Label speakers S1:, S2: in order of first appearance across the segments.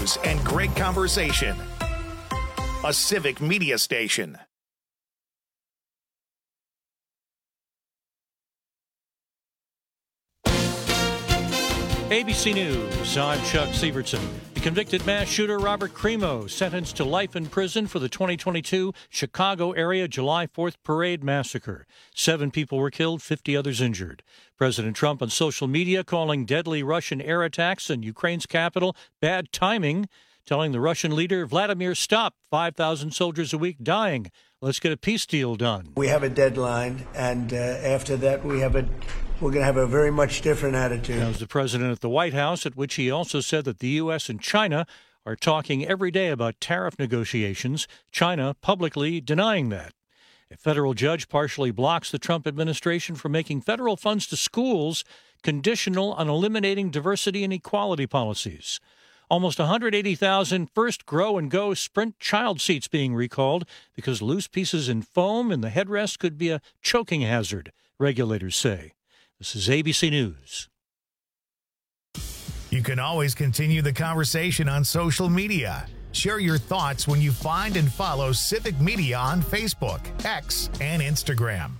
S1: news and great conversation. A Civic Media station.
S2: ABC News, I'm Chuck Sievertson. The convicted mass shooter Robert Crimo sentenced to life in prison for the 2022 Chicago area July 4th parade massacre. 7 people were killed, 50 others injured. President Trump on social media calling deadly Russian air attacks in Ukraine's capital bad timing, telling the Russian leader, Vladimir, stop, 5,000 soldiers a week dying. Let's get a peace deal done.
S3: We have a deadline, and after that we're going to have a very much different attitude.
S2: That was the president at the White House, at which he also said that the U.S. and China are talking every day about tariff negotiations, China publicly denying that. A federal judge partially blocks the Trump administration from making federal funds to schools conditional on eliminating diversity and equality policies. Almost 180,000 first Grow and Go Sprint child seats being recalled because loose pieces in foam in the headrest could be a choking hazard, regulators say. This is ABC News.
S1: You can always continue the conversation on social media. Share your thoughts when you find and follow Civic Media on Facebook, X, and Instagram.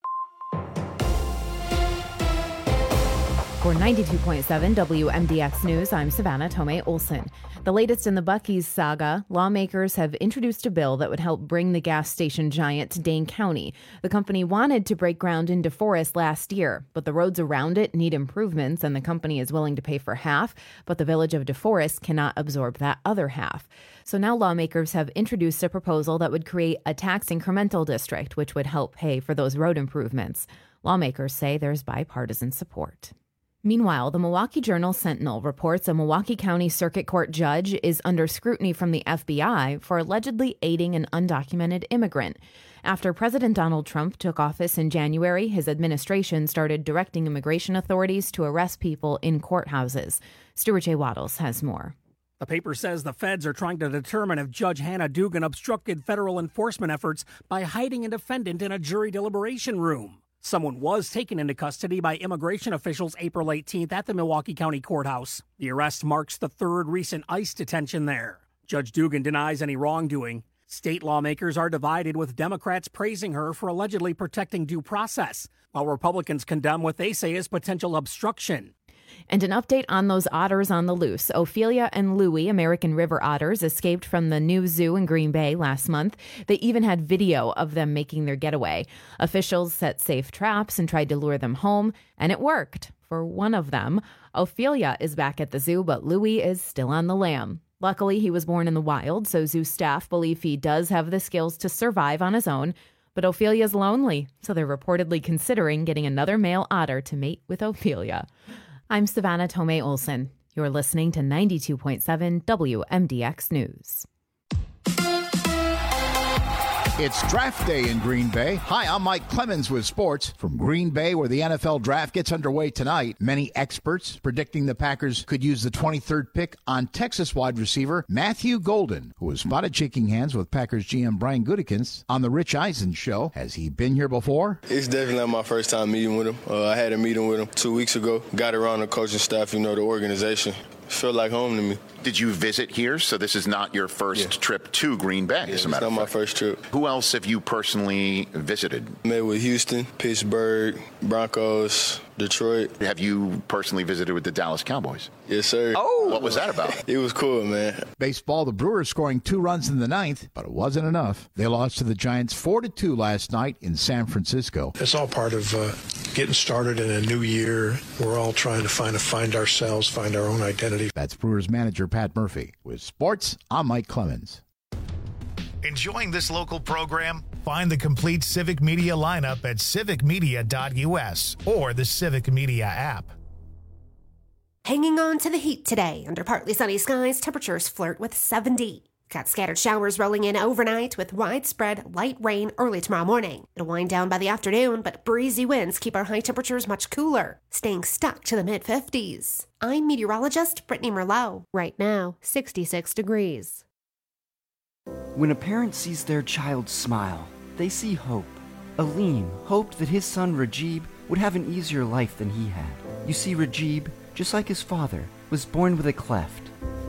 S4: For 92.7 WMDX News, I'm Savannah Tomei Olson. The latest in the Buc-ee's saga, lawmakers have introduced a bill that would help bring the gas station giant to Dane County. The company wanted to break ground in DeForest last year, but the roads around it need improvements, and the company is willing to pay for half, but the village of DeForest cannot absorb that other half. So now lawmakers have introduced a proposal that would create a tax incremental district, which would help pay for those road improvements. Lawmakers say there's bipartisan support. Meanwhile, the Milwaukee Journal-Sentinel reports a Milwaukee County Circuit Court judge is under scrutiny from the FBI for allegedly aiding an undocumented immigrant. After President Donald Trump took office in January, his administration started directing immigration authorities to arrest people in courthouses. Stuart J. Waddles has more.
S5: The paper says the feds are trying to determine if Judge Hannah Dugan obstructed federal enforcement efforts by hiding a defendant in a jury deliberation room. Someone was taken into custody by immigration officials April 18th at the Milwaukee County Courthouse. The arrest marks the third recent ICE detention there. Judge Dugan denies any wrongdoing. State lawmakers are divided, with Democrats praising her for allegedly protecting due process, while Republicans condemn what they say is potential obstruction.
S4: And an update on those otters on the loose. Ophelia and Louie, American river otters, escaped from the new zoo in Green Bay last month. They even had video of them making their getaway. Officials set safe traps and tried to lure them home, and it worked for one of them. Ophelia is back at the zoo, but Louie is still on the lam. Luckily, he was born in the wild, so zoo staff believe he does have the skills to survive on his own. But Ophelia's lonely, so they're reportedly considering getting another male otter to mate with Ophelia. I'm Savannah Tomei Olson. You're listening to 92.7 WMDX News.
S6: It's draft day in Green Bay. Hi, I'm Mike Clemens with sports from Green Bay, where the NFL draft gets underway tonight. Many experts predicting the Packers could use the 23rd pick on Texas wide receiver Matthew Golden, who was spotted shaking hands with Packers GM Brian Gutekunst on the Rich Eisen show. Has he been here before?
S7: It's definitely not my first time meeting with him. I had a meeting with him 2 weeks ago. Got around the coaching staff, the organization. Felt like home to me.
S6: Did you visit here? So this is not your first trip to Green Bay, as a matter of fact.
S7: It's not my first trip.
S6: Who else have you personally visited?
S7: Met with Houston, Pittsburgh, Broncos, Detroit.
S6: Have you personally visited with the Dallas Cowboys?
S7: Yes, sir.
S6: Oh! What was that about?
S7: It was cool, man.
S6: Baseball, the Brewers scoring 2 runs in the 9th, but it wasn't enough. They lost to the Giants 4-2 last night in San Francisco.
S8: It's all part of getting started in a new year. We're all trying to find ourselves, find our own identity.
S6: That's Brewers manager Pat Murphy. With sports, I'm Mike Clemens.
S1: Enjoying this local program? Find the complete Civic Media lineup at civicmedia.us or the Civic Media app.
S9: Hanging on to the heat today. Under partly sunny skies, temperatures flirt with 70. Got scattered showers rolling in overnight with widespread light rain early tomorrow morning. It'll wind down by the afternoon, but breezy winds keep our high temperatures much cooler, staying stuck to the mid-50s. I'm meteorologist Brittany Merlot. Right now, 66 degrees.
S10: When a parent sees their child smile, they see hope. Aleem hoped that his son Rajib would have an easier life than he had. You see, Rajib, just like his father, was born with a cleft.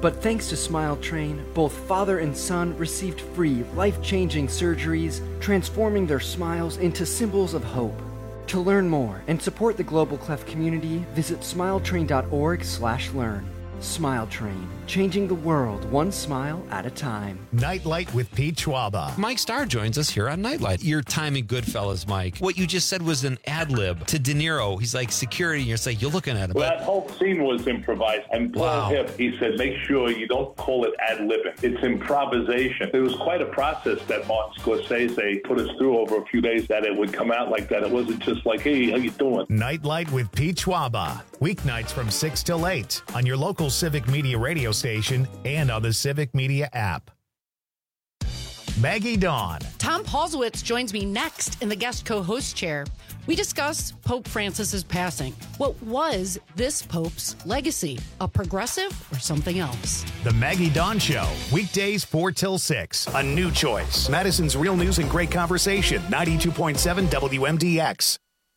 S10: But thanks to Smile Train, both father and son received free, life-changing surgeries, transforming their smiles into symbols of hope. To learn more and support the Global Cleft community, visit smiletrain.org/learn. Smile Train, changing the world one smile at a time.
S1: Nightlight with Pete Schwaba.
S11: Mike Starr joins us here on Nightlight. Your time in Goodfellas, Mike. What you just said was an ad lib to De Niro. He's like security, and you're like, you're looking at him.
S12: Well, that whole scene was improvised. And Paul Hipp, he said, make sure you don't call it ad libbing. It's improvisation. It was quite a process that Martin Scorsese put us through over a few days that it would come out like that. It wasn't just like, hey, how you doing?
S1: Nightlight with Pete Schwaba. Weeknights from 6 till 8 on your local Civic Media radio station and on the Civic Media app. Maggie Dawn.
S13: Tom Paulsowitz joins me next in the guest co-host chair. We discuss Pope Francis's passing. What was this Pope's legacy? A progressive or something else?
S1: The Maggie Dawn Show. Weekdays 4 till 6. A new choice. Madison's Real News and Great Conversation. 92.7 WMDX.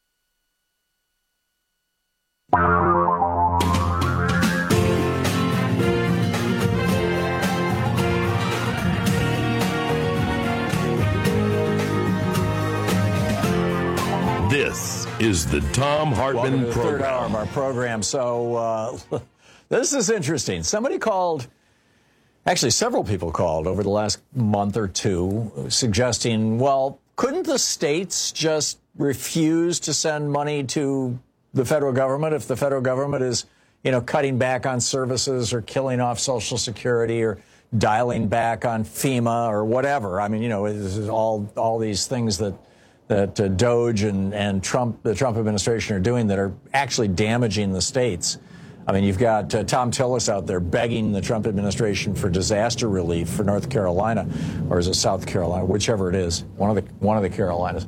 S14: This is the Thom Hartmann
S15: Welcome to the
S14: program.
S15: Third hour of our program. So this is interesting. Somebody called, actually several people called over the last month or two, suggesting, well, couldn't the states just refuse to send money to the federal government if the federal government is, cutting back on services or killing off Social Security or dialing back on FEMA or whatever? I mean, this is all these things that Doge and the Trump administration are doing that are actually damaging the states. I mean, you've got Tom Tillis out there begging the Trump administration for disaster relief for North Carolina, or is it South Carolina, whichever it is, one of the Carolinas.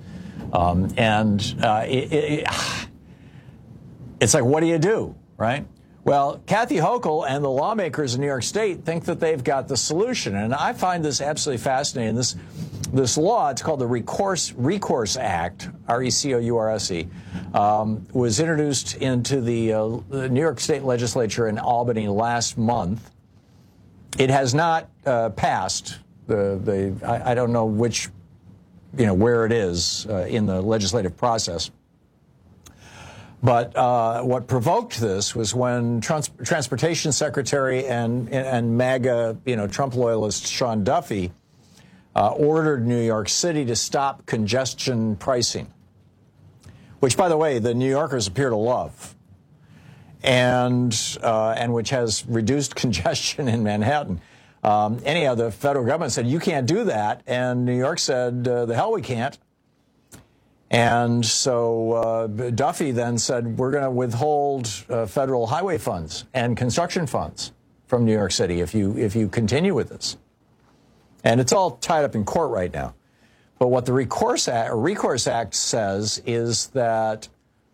S15: It's like, what do you do, right? Well, Kathy Hochul and the lawmakers in New York State think that they've got the solution, and I find this absolutely fascinating. This law, it's called the Recourse Act, R-E-C-O-U-R-S-E, was introduced into the New York State Legislature in Albany last month. It has not passed. I don't know which, where it is in the legislative process. But what provoked this was when Transportation Secretary and MAGA, Trump loyalist Sean Duffy ordered New York City to stop congestion pricing, which, by the way, the New Yorkers appear to love, and which has reduced congestion in Manhattan. Anyhow, the federal government said, you can't do that, and New York said, the hell we can't. And so Duffy then said, we're going to withhold federal highway funds and construction funds from New York City if you continue with this. And it's all tied up in court right now. But what the Recourse Act says is that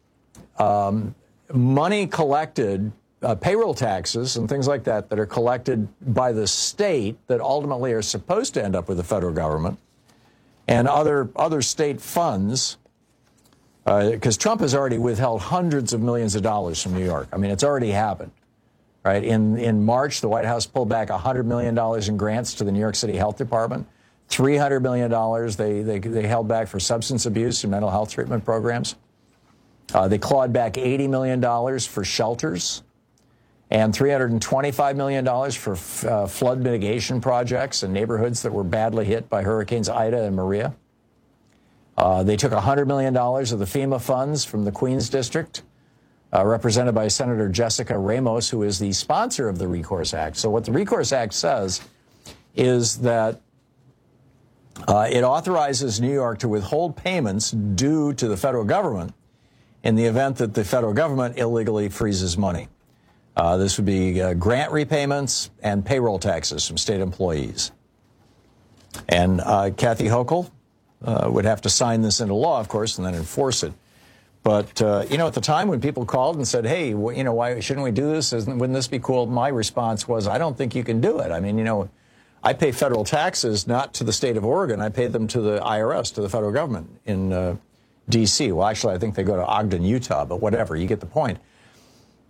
S15: money collected, payroll taxes and things like that are collected by the state that ultimately are supposed to end up with the federal government, and other state funds, because Trump has already withheld hundreds of millions of dollars from New York. I mean, it's already happened, right? In March, the White House pulled back $100 million in grants to the New York City Health Department. $300 million they held back for substance abuse and mental health treatment programs. They clawed back $80 million for shelters and $325 million for flood mitigation projects in neighborhoods that were badly hit by Hurricanes Ida and Maria. They took $100 million of the FEMA funds from the Queens District, represented by Senator Jessica Ramos, who is the sponsor of the Recourse Act. So what the Recourse Act says is that it authorizes New York to withhold payments due to the federal government in the event that the federal government illegally freezes money. This would be grant repayments and payroll taxes from state employees. And Kathy Hochul would have to sign this into law, of course, and then enforce it. But, at the time when people called and said, hey, why shouldn't we do this? Wouldn't this be cool? My response was, I don't think you can do it. I mean, I pay federal taxes not to the state of Oregon. I pay them to the IRS, to the federal government in D.C. Well, actually, I think they go to Ogden, Utah, but whatever. You get the point.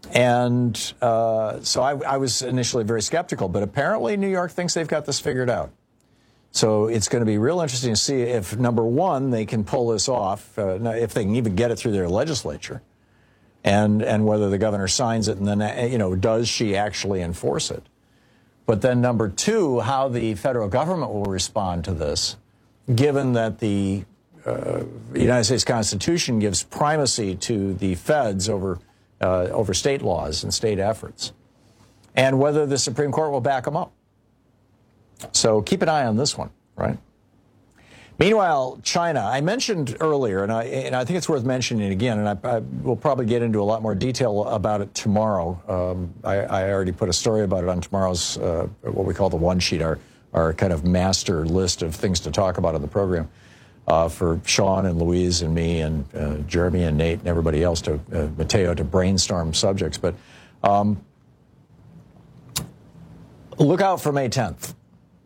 S15: And so I was initially very skeptical, but apparently New York thinks they've got this figured out. So it's going to be real interesting to see if, number one, they can pull this off, if they can even get it through their legislature, and whether the governor signs it, and then, does she actually enforce it? But then number two, how the federal government will respond to this, given that the United States Constitution gives primacy to the feds over state laws and state efforts, and whether the Supreme Court will back them up. So keep an eye on this one, right? Meanwhile, China, I mentioned earlier, and I think it's worth mentioning again, and I will probably get into a lot more detail about it tomorrow. I already put a story about it on tomorrow's, what we call the one sheet, our kind of master list of things to talk about on the program, for Sean and Louise and me and Jeremy and Nate and everybody else, Mateo, to brainstorm subjects. But look out for May 10th.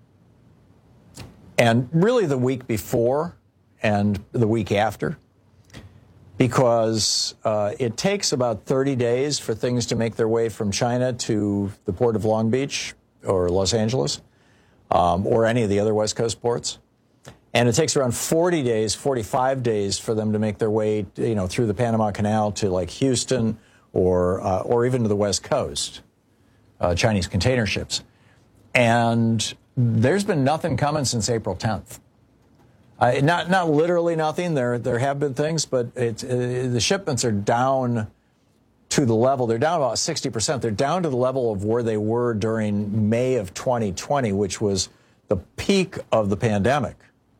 S15: And really the week before and the week after, because it takes about 30 days for things to make their way from China to the port of Long Beach or Los Angeles, or any of the other West Coast ports. And it takes around 40 days, 45 days for them to make their way, through the Panama Canal to like Houston or even to the West Coast, Chinese container ships. And there's been nothing coming since April 10th. Not literally nothing. There have been things, but the shipments are down to the level. They're down about 60%. They're down to the level of where they were during May of 2020, which was the peak of the pandemic.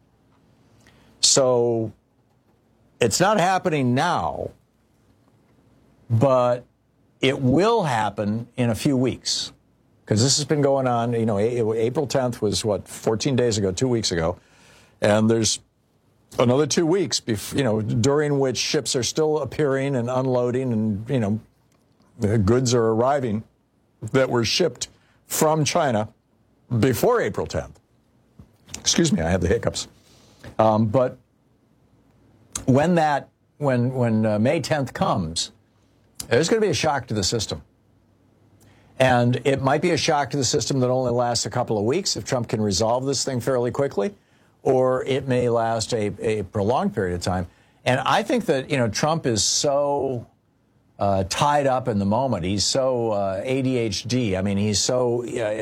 S15: So it's not happening now, but it will happen in a few weeks. Because this has been going on, April 10th was, 14 days ago, 2 weeks ago. And there's another 2 weeks, during which ships are still appearing and unloading and, the goods are arriving that were shipped from China before April 10th. Excuse me, I have the hiccups. But when May 10th comes, there's going to be a shock to the system. And it might be a shock to the system that only lasts a couple of weeks if Trump can resolve this thing fairly quickly, or it may last a prolonged period of time. And I think that, Trump is so tied up in the moment. He's so ADHD. I mean, he's so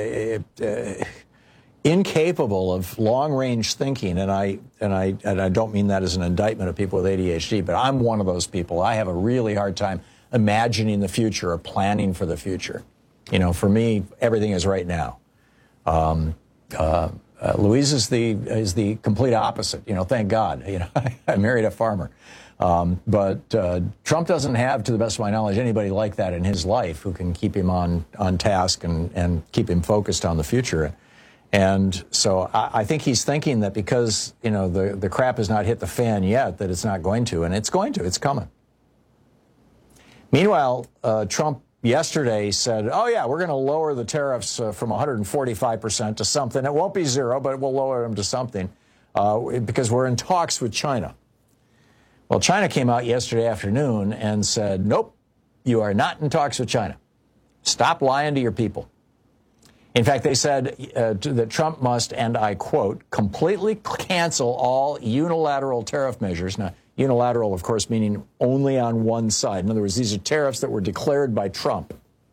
S15: incapable of long-range thinking. And I don't mean that as an indictment of people with ADHD, but I'm one of those people. I have a really hard time imagining the future or planning for the future. For me, everything is right now. Louise is the complete opposite. Thank God. I married a farmer. But Trump doesn't have, to the best of my knowledge, anybody like that in his life who can keep him on task and keep him focused on the future. And so I think he's thinking that because, the crap has not hit the fan yet, that it's not going to, and it's going to. It's coming. Meanwhile, Trump yesterday said, oh, yeah, we're going to lower the tariffs from 145% to something. It won't be zero, but we'll lower them to something because we're in talks with China. Well, China came out yesterday afternoon and said, nope, you are not in talks with China. Stop lying to your people. In fact, they said that Trump must, and I quote, completely cancel all unilateral tariff measures. Now, unilateral, of course, meaning only on one side. In other words, these are tariffs that were declared by Trump.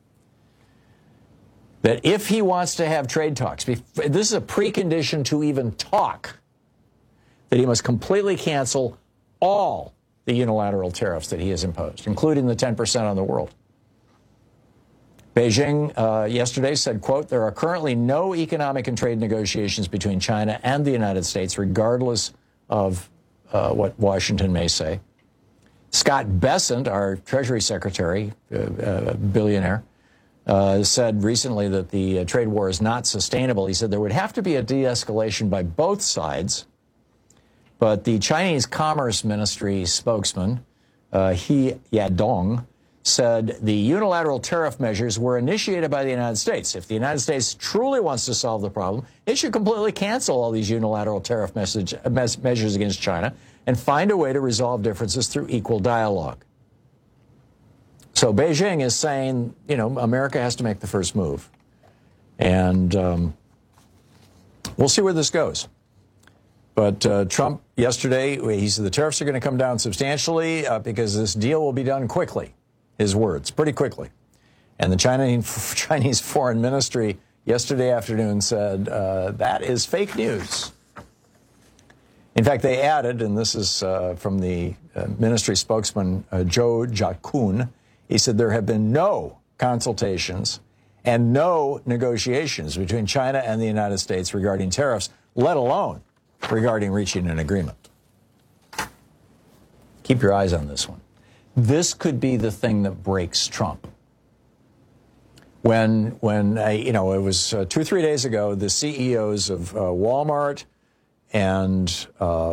S15: That if he wants to have trade talks, this is a precondition to even talk, that he must completely cancel all the unilateral tariffs that he has imposed, including the 10% on the world. Beijing yesterday said, quote, there are currently no economic and trade negotiations between China and the United States, regardless of what Washington may say. Scott Bessent, our Treasury Secretary, billionaire, said recently that the trade war is not sustainable. He said there would have to be a de-escalation by both sides. But the Chinese Commerce Ministry spokesman, He Yadong, said the unilateral tariff measures were initiated by the United States. If the United States truly wants to solve the problem, it should completely cancel all these unilateral tariff measures against China and find a way to resolve differences through equal dialogue. So Beijing is saying, America has to make the first move. And we'll see where this goes. But Trump yesterday, he said the tariffs are going to come down substantially because this deal will be done quickly. His words, pretty quickly. And the Chinese Foreign Ministry yesterday afternoon said that is fake news. In fact, they added, and this is from the ministry spokesman, Zhou Jiakun, he said there have been no consultations and no negotiations between China and the United States regarding tariffs, let alone regarding reaching an agreement. Keep your eyes on this one. This could be the thing that breaks Trump. When it was 2 or 3 days ago, the CEOs of Walmart and,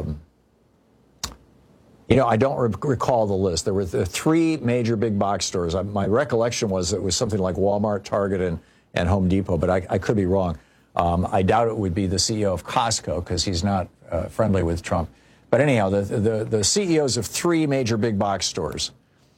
S15: I don't recall the list. There were 3 major big box stores. My recollection was it was something like Walmart, Target, and Home Depot, but I could be wrong. I doubt it would be the CEO of Costco because he's not friendly with Trump. But anyhow, the CEOs of 3 major big box stores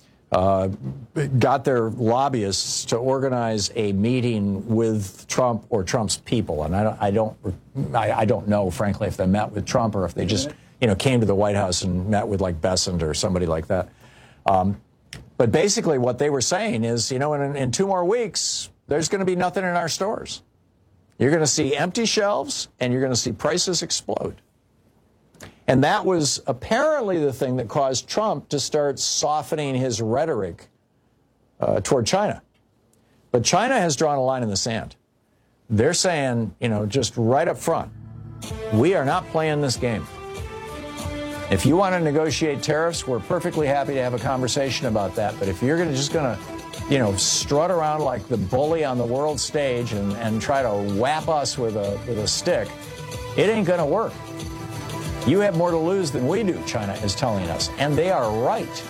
S15: got their lobbyists to organize a meeting with Trump or Trump's people, and I don't know, frankly, if they met with Trump or if they just came to the White House and met with like Bessent or somebody like that. But basically, what they were saying is, in 2 more weeks, there's going to be nothing in our stores. You're going to see empty shelves, and you're going to see prices explode. And that was apparently the thing that caused Trump to start softening his rhetoric toward China. But China has drawn a line in the sand. They're saying, just right up front, we are not playing this game. If you want to negotiate tariffs, we're perfectly happy to have a conversation about that. But if you're just going to strut around like the bully on the world stage and try to whap us with a stick, it ain't going to work. You have more to lose than we do, China is telling us, and they are right.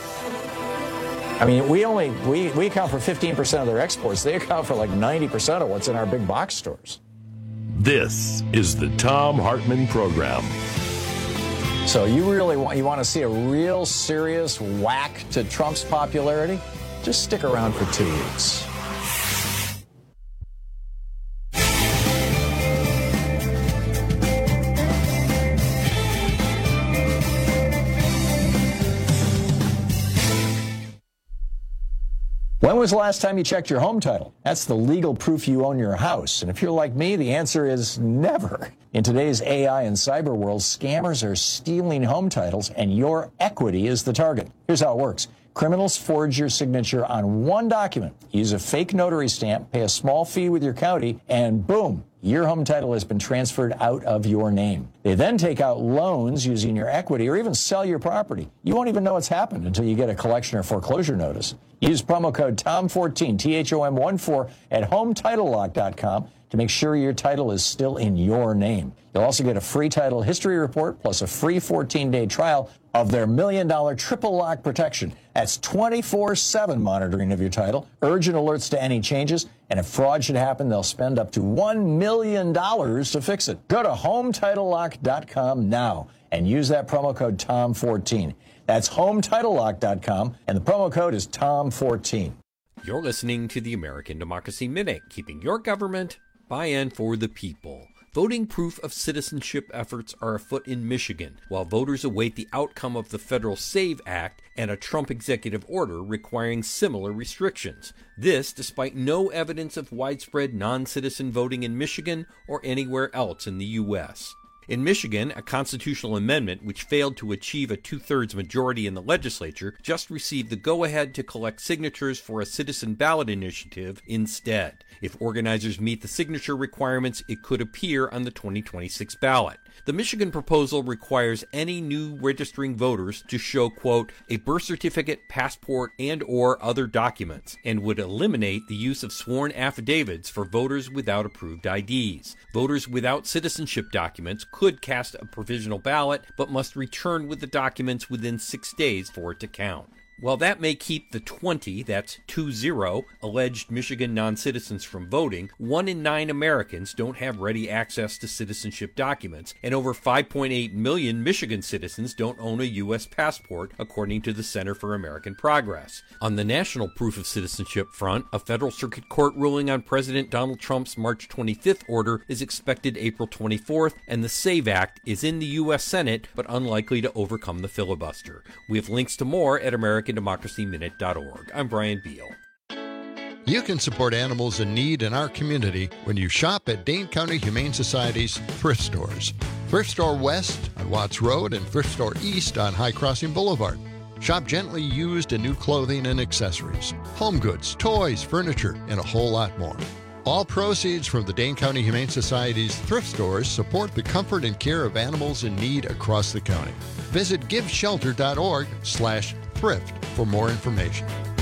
S15: I mean, we account for 15% of their exports. They account for like 90% of what's in our big box stores.
S14: This is the Thom Hartmann Program.
S15: So you want to see a real serious whack to Trump's popularity? Just stick around for 2 weeks. When was the last time you checked your home title? That's the legal proof you own your house. And if you're like me, the answer is never. In today's AI and cyber world, scammers are stealing home titles, and your equity is the target. Here's how it works. Criminals forge your signature on one document, use a fake notary stamp, pay a small fee with your county, and boom, your home title has been transferred out of your name. They then take out loans using your equity or even sell your property. You won't even know what's happened until you get a collection or foreclosure notice. Use promo code TOM14, THOM14, at HomeTitleLock.com to make sure your title is still in your name. You'll also get a free title history report plus a free 14-day trial of their $1 million triple lock protection. That's 24/7 monitoring of your title, urgent alerts to any changes, and if fraud should happen, they'll spend up to $1 million to fix it. Go to HomeTitleLock.com now and use that promo code TOM14. That's HomeTitleLock.com, and the promo code is TOM14.
S16: You're listening to the American Democracy Minute, keeping your government by and for the people. Voting proof of citizenship efforts are afoot in Michigan, while voters await the outcome of the federal SAVE Act and a Trump executive order requiring similar restrictions. This despite no evidence of widespread non-citizen voting in Michigan or anywhere else in the U.S. In Michigan, a constitutional amendment which failed to achieve a 2/3 majority in the legislature just received the go-ahead to collect signatures for a citizen ballot initiative instead. If organizers meet the signature requirements, it could appear on the 2026 ballot. The Michigan proposal requires any new registering voters to show, quote, a birth certificate, passport, and/or other documents, and would eliminate the use of sworn affidavits for voters without approved IDs. Voters without citizenship documents could cast a provisional ballot, but must return with the documents within 6 days for it to count. While that may keep the 20, that's 20, alleged Michigan non-citizens from voting, 1 in 9 Americans don't have ready access to citizenship documents, and over 5.8 million Michigan citizens don't own a U.S. passport, according to the Center for American Progress. On the national proof of citizenship front, a federal circuit court ruling on President Donald Trump's March 25th order is expected April 24th, and the SAVE Act is in the U.S. Senate, but unlikely to overcome the filibuster. We have links to more at AmericanDemocracyMinute.org. I'm Brian Beal.
S17: You can support animals in need in our community when you shop at Dane County Humane Society's thrift stores. Thrift Store West on Watts Road and Thrift Store East on High Crossing Boulevard. Shop gently used and new clothing and accessories, home goods, toys, furniture, and a whole lot more. All proceeds from the Dane County Humane Society's thrift stores support the comfort and care of animals in need across the county. Visit giveshelter.org/thrift for more information.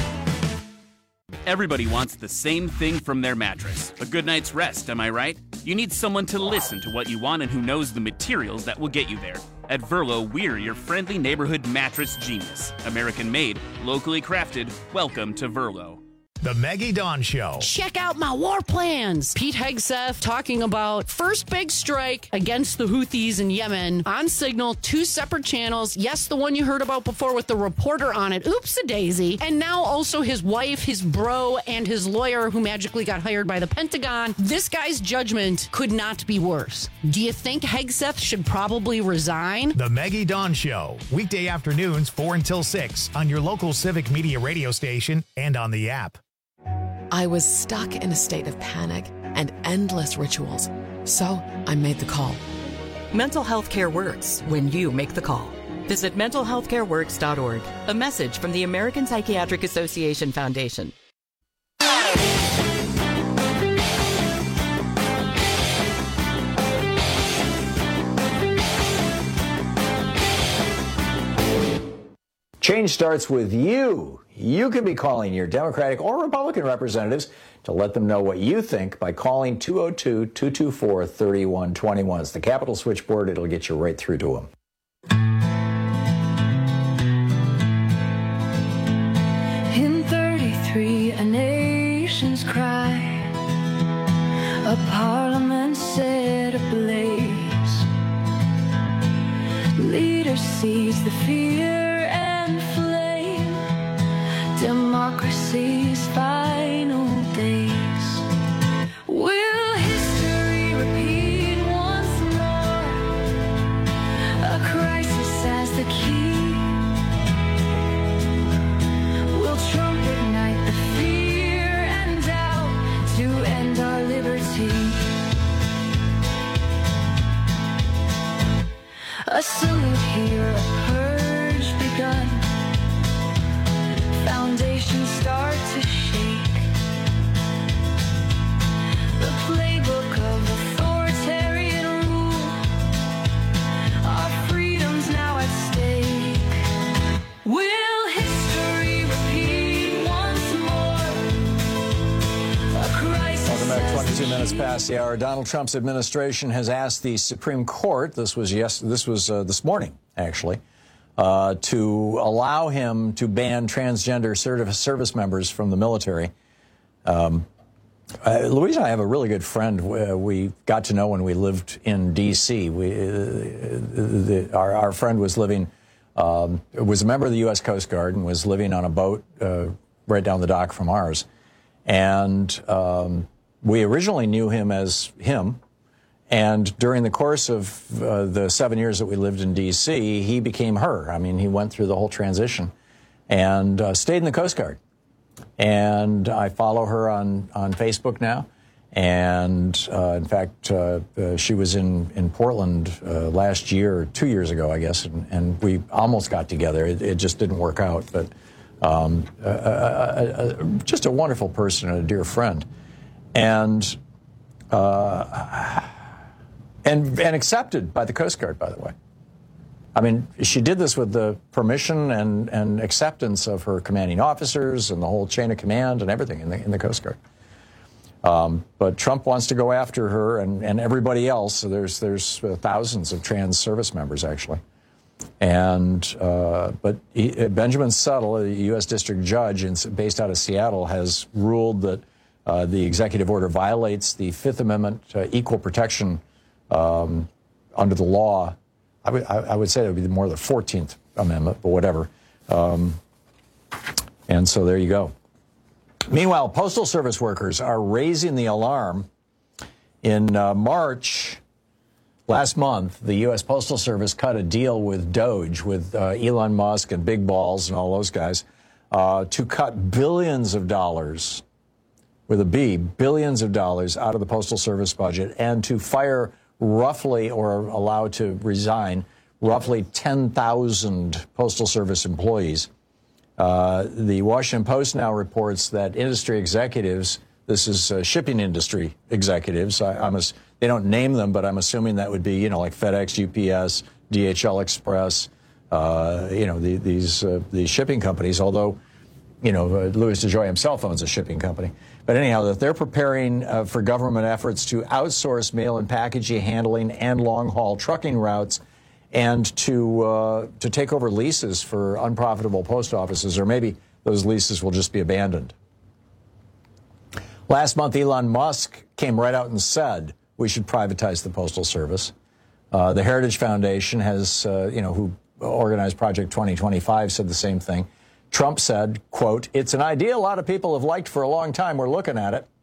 S18: Everybody wants the same thing from their mattress, a good night's rest, am I right? You need someone to listen to what you want and who knows the materials that will get you there. At Verlo, we're your friendly neighborhood mattress genius. American made, locally crafted. Welcome to Verlo.
S1: The Maggie Dawn Show.
S13: Check out my war plans. Pete Hegseth talking about first big strike against the Houthis in Yemen on Signal, 2 separate channels. Yes, the one you heard about before with the reporter on it. Oops-a-daisy. And now also his wife, his bro, and his lawyer who magically got hired by the Pentagon. This guy's judgment could not be worse. Do you think Hegseth should probably resign?
S1: The Maggie Dawn Show. Weekday afternoons 4 until 6 on your local Civic Media radio station and on the app.
S19: I was stuck in a state of panic and endless rituals, so I made the call.
S20: Mental health care works when you make the call. Visit mentalhealthcareworks.org. A message from the American Psychiatric Association Foundation.
S15: Change starts with you. You could be calling your Democratic or Republican representatives to let them know what you think by calling 202-224-3121. It's the Capitol switchboard. It'll get you right through to them.
S21: In 33, a nation's cry, a parliament set ablaze. Leader sees the fear and flame, democracy's final days. Will history repeat once more? A crisis as the key. Will Trump ignite the fear and doubt to end our liberty? A salute here, a purge begun. Foundations start to shake. The playbook of authoritarian rule. Our freedom's now at stake. Will history repeat once more? A crisis.
S15: Welcome back. 22 minutes past the hour. Donald Trump's administration has asked the Supreme Court, this was this morning, actually, to allow him to ban transgender service members from the military. Louise and I have a really good friend we got to know when we lived in D.C. Our friend was living, was a member of the U.S. Coast Guard and was living on a boat right down the dock from ours. And we originally knew him as him. And during the course of the 7 years that we lived in D.C., he became her. I mean, he went through the whole transition and stayed in the Coast Guard. And I follow her on Facebook now. And in fact, she was in Portland last year, or 2 years ago, I guess, and we almost got together. It just didn't work out. But just a wonderful person and a dear friend. And accepted by the Coast Guard, by the way. I mean, she did this with the permission and acceptance of her commanding officers and the whole chain of command and everything in the Coast Guard. But Trump wants to go after her and everybody else. So there's thousands of trans service members, actually. But Benjamin Settle, a U.S. district judge based out of Seattle, has ruled that the executive order violates the Fifth Amendment equal protection under the law. I would say it would be more the 14th Amendment, but whatever. And so there you go. Meanwhile, Postal Service workers are raising the alarm. In March, last month, the U.S. Postal Service cut a deal with Doge, with Elon Musk and Big Balls and all those guys, to cut billions of dollars, with a B, billions of dollars out of the Postal Service budget, and to fire roughly, or allow to resign, roughly 10,000 Postal Service employees. The Washington Post now reports that industry executives, this is shipping industry executives, they don't name them, but I'm assuming that would be, like FedEx, UPS, DHL Express, these shipping companies, although, Louis DeJoy himself owns a shipping company. But anyhow, that they're preparing for government efforts to outsource mail and packaging handling and long-haul trucking routes, and to take over leases for unprofitable post offices, or maybe those leases will just be abandoned. Last month, Elon Musk came right out and said we should privatize the Postal Service. The Heritage Foundation has, who organized Project 2025, said the same thing. Trump said, quote, "It's an idea a lot of people have liked for a long time. We're looking at it."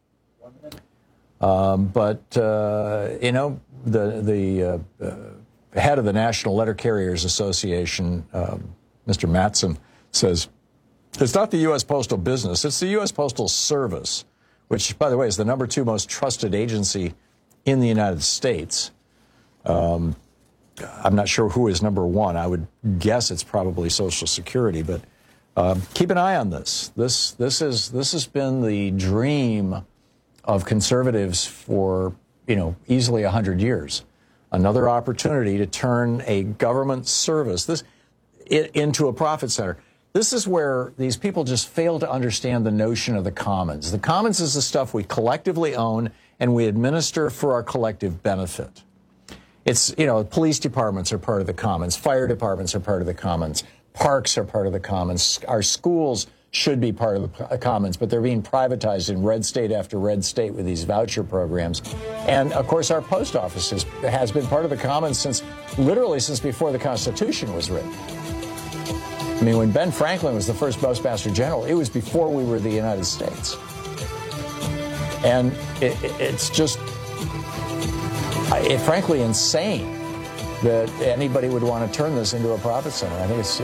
S15: The head of the National Letter Carriers Association, Mr. Mattson, says, it's not the U.S. postal business, it's the U.S. Postal Service, which, by the way, is the number 2 most trusted agency in the United States. I'm not sure who is number 1. I would guess it's probably Social Security, but keep an eye on this. This has been the dream of conservatives for, easily 100 years. Another opportunity to turn a government service into a profit center. This is where these people just fail to understand the notion of the commons. The commons is the stuff we collectively own and we administer for our collective benefit. It's, police departments are part of the commons, fire departments are part of the commons, parks are part of the commons, our schools should be part of the commons, but they're being privatized in red state after red state with these voucher programs. And, of course, our post office has been part of the commons since before the Constitution was written. I mean, when Ben Franklin was the first Postmaster General, it was before we were the United States. And it's just, frankly, insane that anybody would want to turn this into a profit center. I think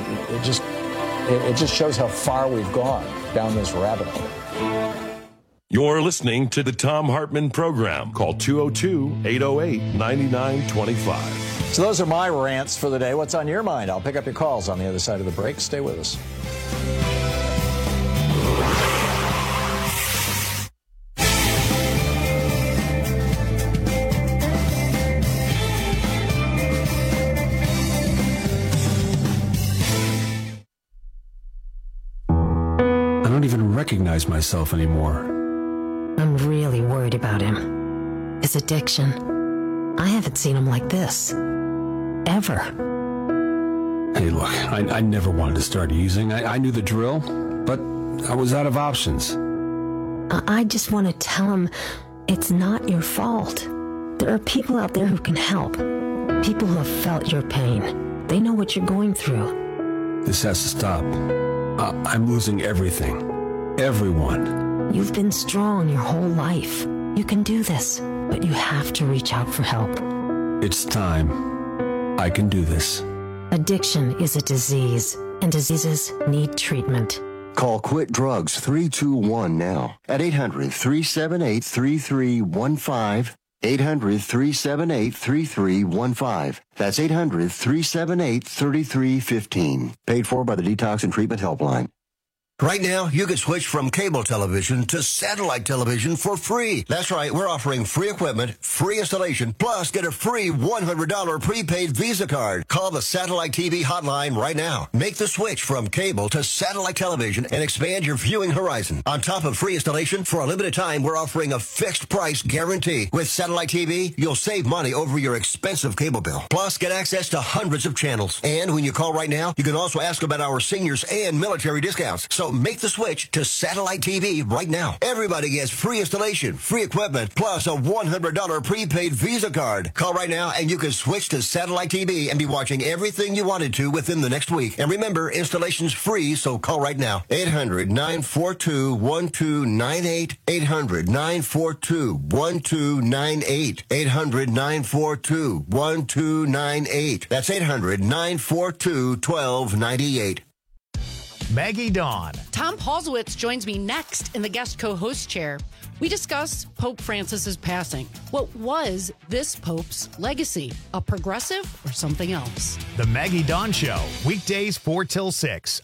S15: it just shows how far we've gone down this rabbit hole.
S14: You're listening to the Thom Hartmann Program. Call 202-808-9925.
S15: So those are my rants for the day. What's on your mind? I'll pick up your calls on the other side of the break. Stay with us.
S3: I don't even recognize myself anymore.
S22: I'm really worried about him. His addiction. I haven't seen him like this. Ever.
S3: Hey, look, I never wanted to start using. I knew the drill, but I was out of options.
S22: I just want to tell him it's not your fault. There are people out there who can help. People who have felt your pain. They know what you're going through.
S3: This has to stop. I'm losing everything. Everyone.
S22: You've been strong your whole life. You can do this, but you have to reach out for help.
S3: It's time. I can do this.
S22: Addiction is a disease, and diseases need treatment.
S23: Call Quit Drugs 321 now at 800-378-3315. 800-378-3315. That's 800-378-3315. Paid for by the Detox and Treatment Helpline. Right now, you can switch from cable television to satellite television for free. That's right, we're offering free equipment, free installation, plus get a free $100 prepaid Visa card. Call the Satellite TV hotline right now. Make the switch from cable to satellite television and expand your viewing horizon. On top of free installation, for a limited time, we're offering a fixed price guarantee. With Satellite TV, you'll save money over your expensive cable bill. Plus, get access to hundreds of channels. And when you call right now, you can also ask about our seniors and military discounts. So make the switch to Satellite TV right now. Everybody gets free installation, free equipment, plus a $100 prepaid Visa card. Call right now and you can switch to Satellite TV and be watching everything you wanted to within the next week. And remember, installation's free, so call right now. 800-942-1298. 800-942-1298. 800-942-1298. That's 800-942-1298.
S1: Maggie Dawn.
S13: Tom Paulsowitz joins me next in the guest co-host chair. We discuss Pope Francis's passing. What was this Pope's legacy? A progressive or something else?
S1: The Maggie Dawn Show, weekdays 4 till 6.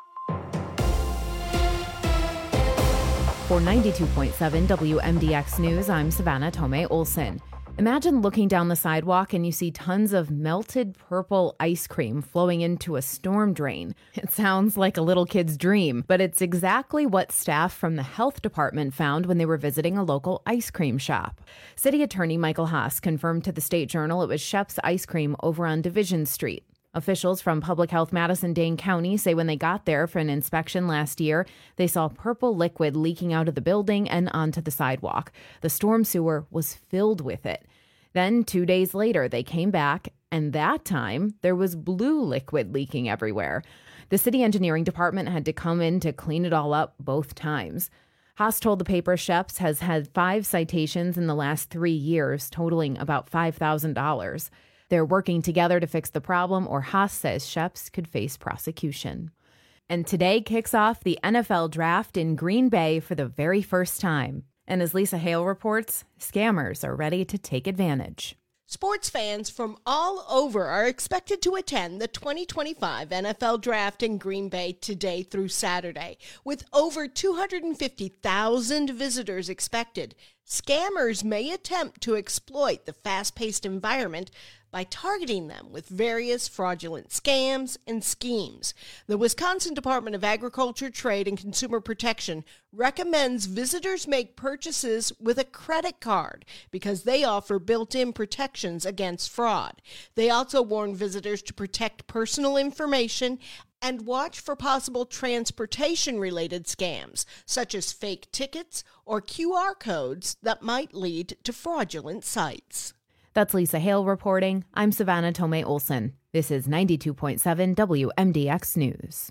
S2: For 92.7 WMDX News, I'm Savannah Tomei Olson. Imagine looking down the sidewalk and you see tons of melted purple ice cream flowing into a storm drain. It sounds like a little kid's dream, but it's exactly what staff from the health department found when they were visiting a local ice cream shop. City Attorney Michael Haas confirmed to the State Journal it was Shep's Ice Cream over on Division Street. Officials from Public Health Madison-Dane County say when they got there for an inspection last year, they saw purple liquid leaking out of the building and onto the sidewalk. The storm sewer was filled with it. Then 2 days later, they came back, and that time there was blue liquid leaking everywhere. The city engineering department had to come in to clean it all up both times. Haas told the paper Shep's has had 5 citations in the last 3 years, totaling about $5,000. They're working together to fix the problem, or Haas says Shep's could face prosecution. And today kicks off the NFL draft in Green Bay for the very first time. And as Lisa Hale reports, scammers are ready to take advantage.
S4: Sports fans from all over are expected to attend the 2025 NFL Draft in Green Bay today through Saturday, with over 250,000 visitors expected. Scammers may attempt to exploit the fast-paced environment by targeting them with various fraudulent scams and schemes. The Wisconsin Department of Agriculture, Trade, and Consumer Protection recommends visitors make purchases with a credit card because they offer built-in protections against fraud. They also warn visitors to protect personal information and watch for possible transportation-related scams, such as fake tickets or QR codes that might lead to fraudulent sites.
S2: That's Lisa Hale reporting. I'm Savannah Tomei Olson. This is 92.7 WMDX News.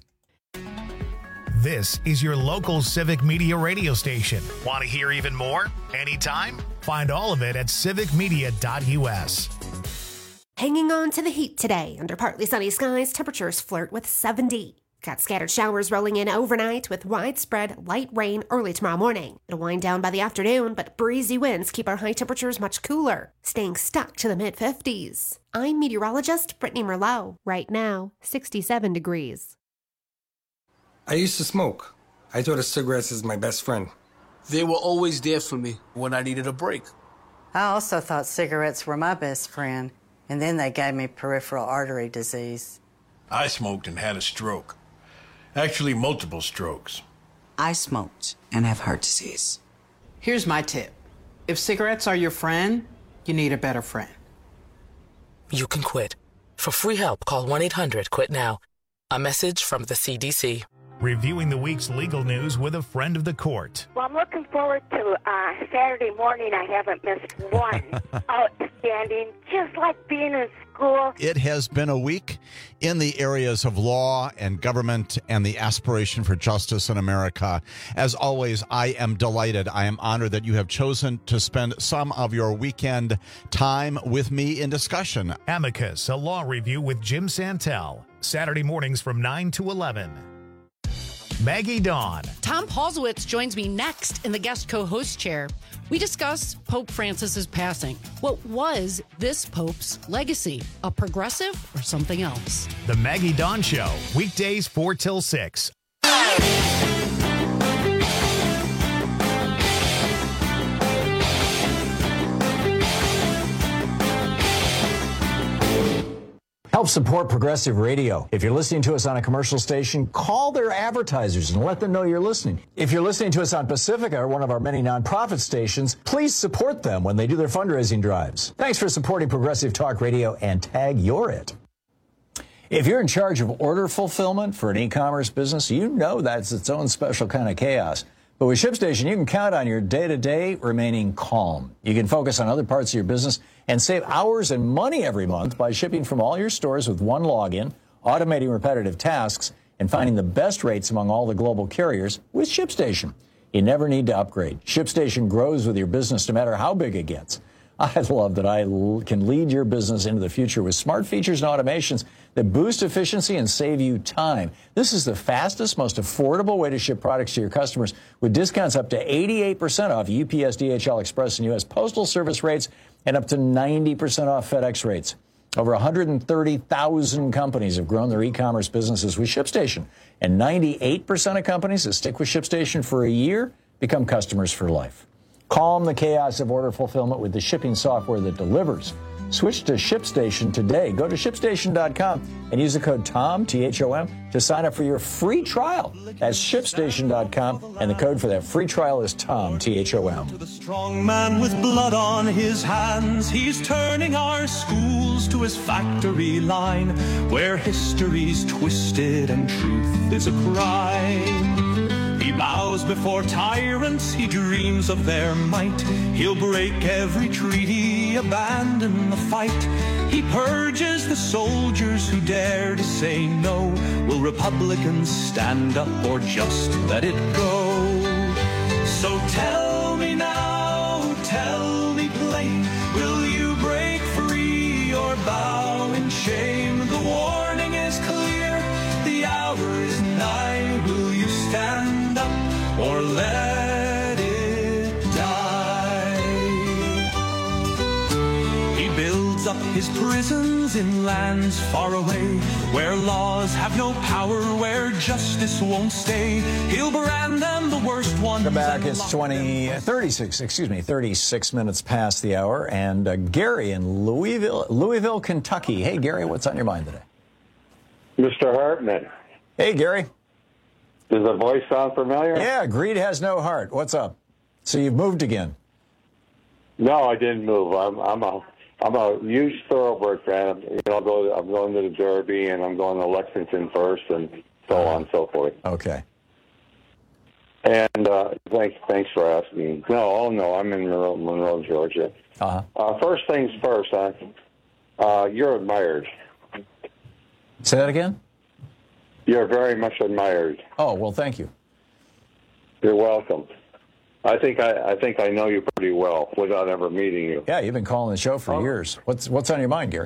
S1: This is your local Civic Media radio station. Want to hear even more? Anytime? Find all of it at civicmedia.us.
S9: Hanging on to the heat today. Under partly sunny skies, temperatures flirt with 70. Got scattered showers rolling in overnight with widespread light rain early tomorrow morning. It'll wind down by the afternoon, but breezy winds keep our high temperatures much cooler, staying stuck to the mid-50s. I'm meteorologist Brittany Merlot. Right now, 67 degrees.
S5: I used to smoke. I thought of cigarettes as my best friend.
S24: They were always there for me when I needed a break.
S25: I also thought cigarettes were my best friend, and then they gave me peripheral artery disease.
S26: I smoked and had a stroke. Actually, multiple strokes.
S27: I smoked and have heart disease. Here's my tip. If cigarettes are your friend, you need a better friend.
S28: You can quit. For free help, call 1-800-QUIT-NOW. A message from the CDC.
S1: Reviewing the week's legal news with a friend of the court.
S29: Well, I'm looking forward to Saturday morning. I haven't missed one. Outstanding. Just like being in school.
S30: It has been a week in the areas of law and government and the aspiration for justice in America. As always, I am delighted. I am honored that you have chosen to spend some of your weekend time with me in discussion.
S1: Amicus, a law review with Jim Santel. Saturday mornings from 9 to 11. Maggie Dawn.
S13: Tom Paulsowitz joins me next in the guest co-host chair. We discuss Pope Francis's passing. What was this Pope's legacy? A progressive or something else?
S1: The Maggie Dawn Show, weekdays 4 till 6.
S15: Help support Progressive Radio. If you're listening to us on a commercial station, call their advertisers and let them know you're listening. If you're listening to us on Pacifica, or one of our many nonprofit stations, please support them when they do their fundraising drives. Thanks for supporting Progressive Talk Radio, and tag you're it. If you're in charge of order fulfillment for an e-commerce business, you know that's its own special kind of chaos. But with ShipStation, you can count on your day-to-day remaining calm. You can focus on other parts of your business and save hours and money every month by shipping from all your stores with one login, automating repetitive tasks, and finding the best rates among all the global carriers with ShipStation. You never need to upgrade. ShipStation grows with your business no matter how big it gets. I love that I can lead your business into the future with smart features and automations that boost efficiency and save you time. This is the fastest, most affordable way to ship products to your customers, with discounts up to 88% off UPS, DHL Express, and U.S. Postal Service rates, and up to 90% off FedEx rates. Over 130,000 companies have grown their e-commerce businesses with ShipStation, and 98% of companies that stick with ShipStation for a year become customers for life. Calm the chaos of order fulfillment with the shipping software that delivers. Switch to ShipStation today. Go to ShipStation.com and use the code TOM, T-H-O-M, to sign up for your free trial. That's ShipStation.com, and the code for that free trial is TOM, T-H-O-M.
S6: To the strong man with blood on his hands, he's turning our schools to his factory line, where history's twisted and truth is a crime. He bows before tyrants, he dreams of their might. He'll break every treaty, abandon the fight. He purges the soldiers who dare to say no. Will Republicans stand up or just let it go? So tell me now, tell me plain, will you break free or bow in shame? The warning is clear, the hour is nigh. Will you stand up or let it die? He builds up his prisons in lands far away, where laws have no power, where justice won't stay. He'll brand them the worst ones.
S15: Come back. It's 36 minutes past the hour, and Gary in Louisville, Kentucky. Hey, Gary, what's on your mind today?
S7: Mr. Hartman.
S15: Hey, Gary.
S7: Does the voice sound familiar?
S15: Yeah, greed has no heart. What's up? So you've moved again?
S7: No, I didn't move. I'm a huge thoroughbred fan. I'm going to the Derby, and I'm going to Lexington first, and so on and so forth.
S15: Okay.
S7: And thanks for asking. No, I'm in Monroe, Georgia. First things first, you're admired.
S15: Say that again?
S7: You're very much admired.
S15: Oh, well, thank you.
S7: You're welcome. I think I know you pretty well without ever meeting you.
S15: Yeah, you've been calling the show for years. What's on your mind, Gary?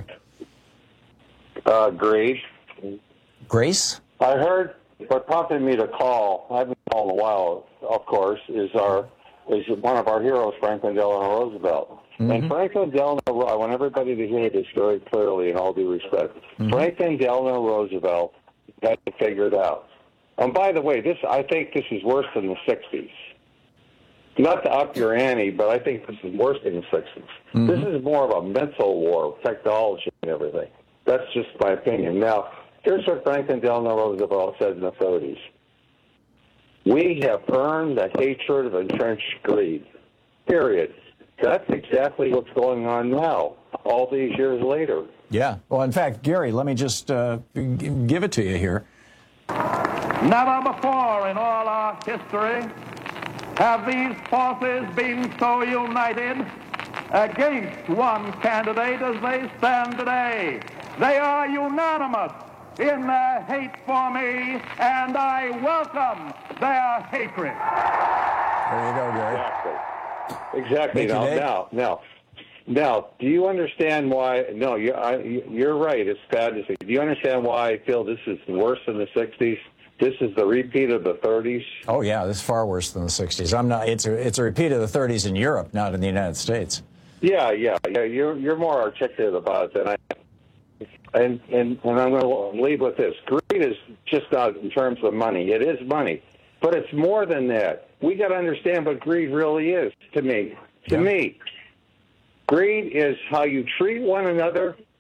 S7: Grace.
S15: Grace?
S7: I heard what prompted me to call. I've been calling a while, of course, is one of our heroes, Franklin Delano Roosevelt. Mm-hmm. And Franklin Delano, I want everybody to hear this very clearly, in all due respect. Mm-hmm. Franklin Delano Roosevelt got it figured out. And by the way, I think this is worse than the 60s. Not to up your ante, but I think this is worse than the 60s. Mm-hmm. This is more of a mental war, technology and everything. That's just my opinion. Now, here's what Franklin Delano Roosevelt said in the 30s. We have earned the hatred of entrenched greed. Period. That's exactly what's going on now, all these years later.
S15: Yeah. Well, in fact, Gary, let me just give it to you here.
S8: Never before in all our history have these forces been so united against one candidate as they stand today. They are unanimous in their hate for me, and I welcome their hatred.
S15: There you go, Gary.
S7: Exactly. Now, do you understand why? No, you're right. It's bad to say. Do you understand why I feel this is worse than the 60s? This is the repeat of the 30s.
S15: Oh yeah, this is far worse than the 60s. It's a repeat of the 30s in Europe, not in the United States.
S7: Yeah. You're more articulate about it than I am. And I'm going to leave with this. Greed is just not in terms of money. It is money, but it's more than that. We got to understand what greed really is. To me, greed is how you treat one another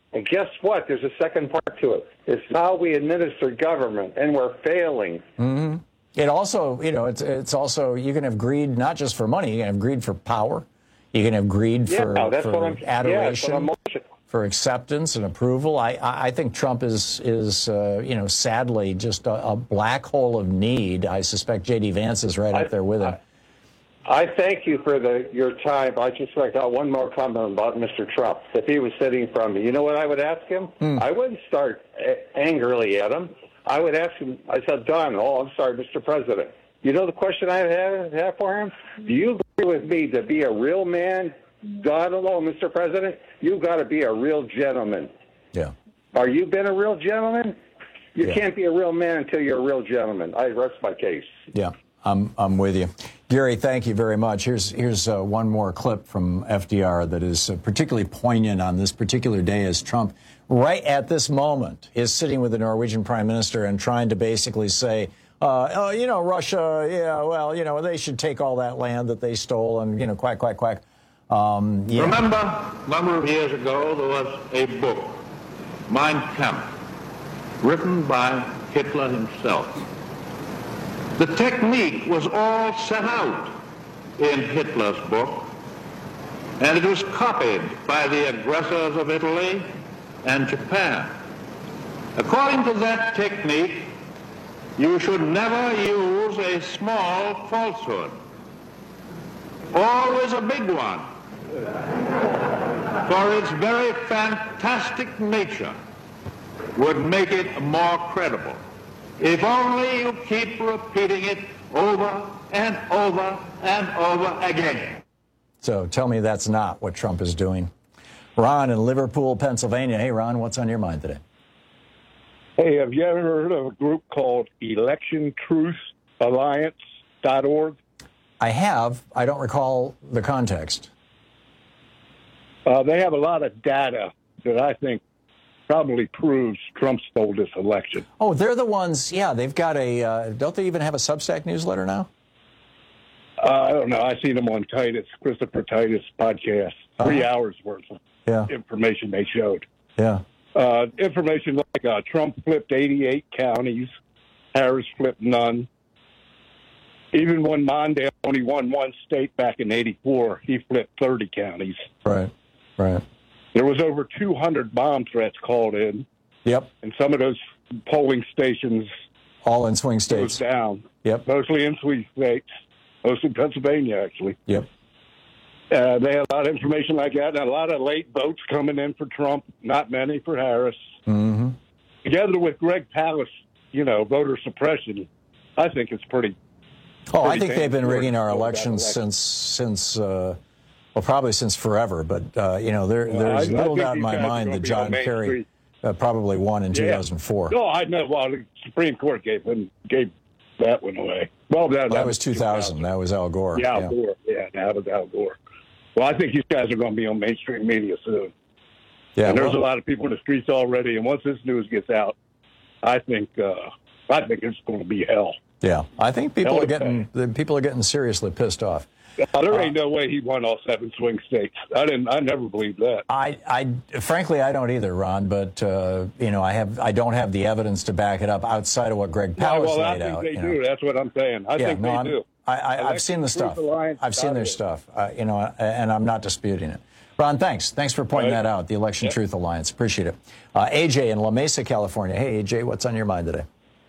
S7: And guess what? There's a second part to it. It's how we administer government, and we're failing.
S15: Mm-hmm. It also, it's also, you can have greed not just for money, you can have greed for power. You can have greed for adoration, for acceptance and approval. I think Trump is sadly just a black hole of need. I suspect J.D. Vance is right up there with him.
S7: I thank you for your time. I just got one more comment about Mr. Trump. If he was sitting from me, you know what I would ask him? I wouldn't start angrily at him. I would ask him, I said, Don, I'm sorry, Mr. President. You know the question I have for him? Do you agree with me to be a real man, God alone, Mr. President? You've got to be a real gentleman.
S15: Yeah.
S7: Are you been a real gentleman? You can't be a real man until you're a real gentleman. I rest my case.
S15: Yeah. I'm with you. Gary, thank you very much. Here's one more clip from FDR that is particularly poignant on this particular day as Trump, right at this moment, is sitting with the Norwegian prime minister and trying to basically say, Russia, they should take all that land that they stole and, quack, quack, quack.
S8: Remember, a number of years ago, there was a book, Mein Kampf, written by Hitler himself. The technique was all set out in Hitler's book, and it was copied by the aggressors of Italy and Japan. According to that technique, you should never use a small falsehood, always a big one, for its very fantastic nature would make it more credible. If only you keep repeating it over and over and over again.
S15: So tell me that's not what Trump is doing. Ron in Liverpool, Pennsylvania. Hey, Ron, what's on your mind today?
S10: Hey, have you ever heard of a group called ElectionTruthAlliance.org?
S15: I have. I don't recall the context.
S10: They have a lot of data that I think probably proves Trump stole this election.
S15: Oh, they're the ones, they've got don't they even have a Substack newsletter now?
S10: I don't know. I seen them on Christopher Titus podcast, 3 hours worth of information they showed.
S15: Yeah.
S10: Information like Trump flipped 88 counties, Harris flipped none. Even when Mondale only won one state back in 84, he flipped 30 counties.
S15: Right.
S10: There was over 200 bomb threats called in.
S15: Yep.
S10: And some of those polling stations...
S15: all in swing states.
S10: Down.
S15: Yep.
S10: Mostly in swing states. Mostly Pennsylvania, actually.
S15: Yep.
S10: They had a lot of information like that, and a lot of late votes coming in for Trump, not many for Harris.
S15: Mm-hmm.
S10: Together with Greg Palast, voter suppression, I think it's pretty...
S15: I think they've been rigging our elections since probably since forever. But, there's little doubt in my mind that John Kerry probably won in 2004.
S10: No, I know. Well, the Supreme Court gave that one away. Well, that
S15: was 2000. That was Al Gore.
S10: Yeah, Al Gore. Yeah, that was Al Gore. Well, I think these guys are going to be on mainstream media soon. Yeah, and there's a lot of people in the streets already. And once this news gets out, I think it's going to be hell.
S15: Yeah, I think people are getting seriously pissed off.
S10: There ain't no way he won all 7 swing states. I never believed that.
S15: Frankly, I don't either, Ron. But I don't have the evidence to back it up outside of what Greg Palast laid out.
S10: I think they do. That's what I'm saying. I think they do.
S15: I've seen the stuff. I've seen their stuff. And I'm not disputing it. Ron, thanks. Thanks for pointing that out. The Election Truth Alliance. Appreciate it. AJ in La Mesa, California. Hey, AJ, what's on your mind today?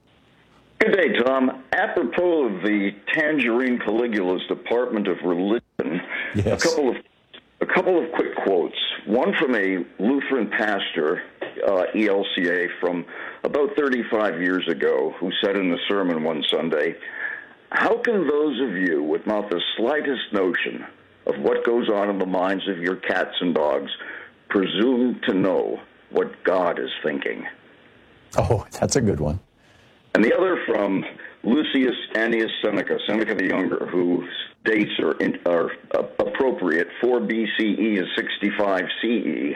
S11: Good day, Tom. Apropos of the Tangerine Caligula's Department of Religion,
S15: yes.
S11: a couple of quick quotes. One from a Lutheran pastor, ELCA, from about 35 years ago, who said in a sermon one Sunday, "How can those of you with not the slightest notion of what goes on in the minds of your cats and dogs presume to know what God is thinking?"
S15: Oh, that's a good one.
S11: And the other from Lucius Annius Seneca, Seneca the Younger, whose dates are appropriate. 4 BCE is 65 CE.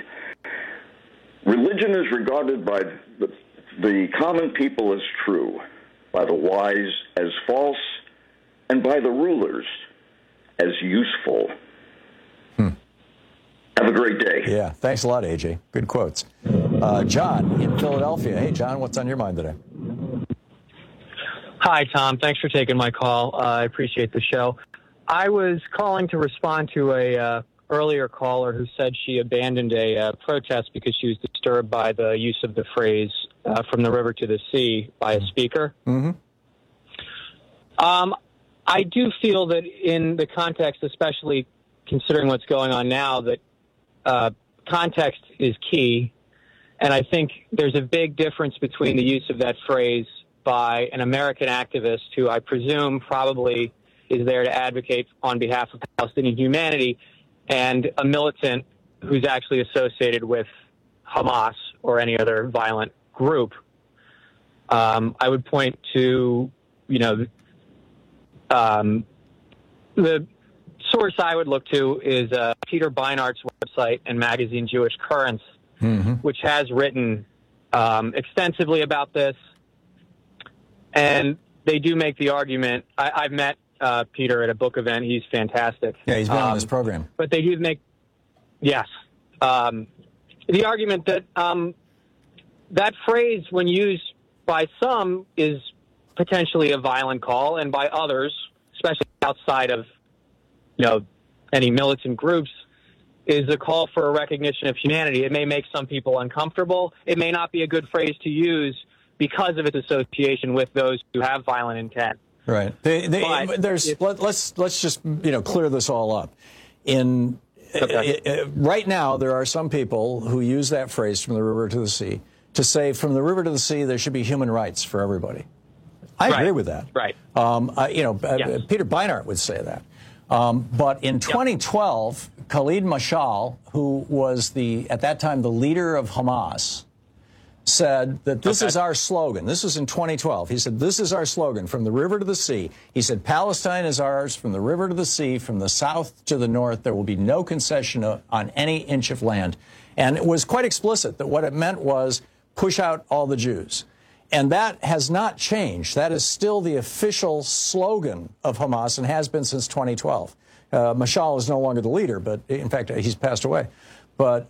S11: Religion is regarded by the common people as true, by the wise as false, and by the rulers as useful. Have a great day.
S15: Yeah, thanks a lot, AJ. Good quotes. John in Philadelphia. Hey, John, what's on your mind today?
S3: Hi, Tom. Thanks for taking my call. I appreciate the show. I was calling to respond to a earlier caller who said she abandoned a protest because she was disturbed by the use of the phrase from the river to the sea by a speaker.
S15: Mm-hmm.
S3: I do feel that in the context, especially considering what's going on now, that context is key. And I think there's a big difference between the use of that phrase by an American activist who I presume probably is there to advocate on behalf of Palestinian humanity and a militant who's actually associated with Hamas or any other violent group. I would point to, the source I would look to is Peter Beinart's website and magazine Jewish Currents, which has written extensively about this. And they do make the argument. I've met Peter at a book event. He's fantastic.
S15: Yeah, he's been on this program.
S3: But they do make, yes, the argument that that phrase, when used by some, is potentially a violent call, and by others, especially outside of any militant groups, is a call for a recognition of humanity. It may make some people uncomfortable. It may not be a good phrase to use because of its association with those who have violent intent.
S15: Right. Let's just clear this all up. Right now, there are some people who use that phrase "from the river to the sea" to say, "From the river to the sea, there should be human rights for everybody." I agree with that.
S3: Right.
S15: Yes. Peter Beinart would say that. But in 2012, Khalid Mashal, who was at that time the leader of Hamas, said that this is our slogan. This is in 2012. He said, "This is our slogan, from the river to the sea." He said, "Palestine is ours, from the river to the sea, from the south to the north. There will be no concession on any inch of land." And it was quite explicit that what it meant was push out all the Jews. And that has not changed. That is still the official slogan of Hamas and has been since 2012. Mashal is no longer the leader, but in fact, he's passed away. But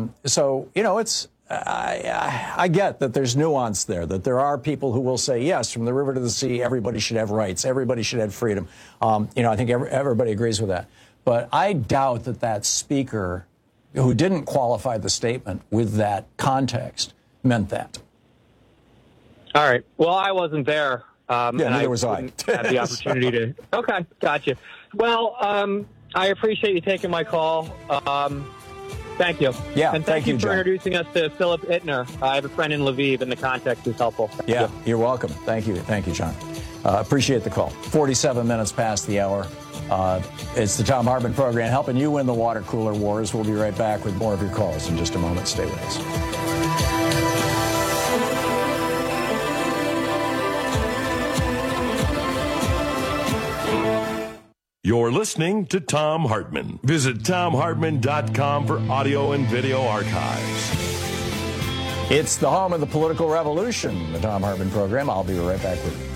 S15: I get that there's nuance there, that there are people who will say, yes, from the river to the sea, everybody should have rights, everybody should have freedom. I think everybody agrees with that. But I doubt that speaker who didn't qualify the statement with that context meant that.
S3: All right. Well, I wasn't there.
S15: Neither was I.
S3: Had the opportunity to. Okay, gotcha. Well, I appreciate you taking my call. Thank you.
S15: Yeah,
S3: and thank you for
S15: John.
S3: Introducing us to Philip Ittner. I have a friend in Lviv, and the context is helpful. Thank you.
S15: You're welcome. Thank you, John. Appreciate the call. 47 minutes past the hour. It's the Thom Hartmann Program, helping you win the water cooler wars. We'll be right back with more of your calls in just a moment. Stay with us.
S12: You're listening to Thom Hartmann. Visit ThomHartmann.com for audio and video archives.
S15: It's the home of the political revolution, the Thom Hartmann Program. I'll be right back with you.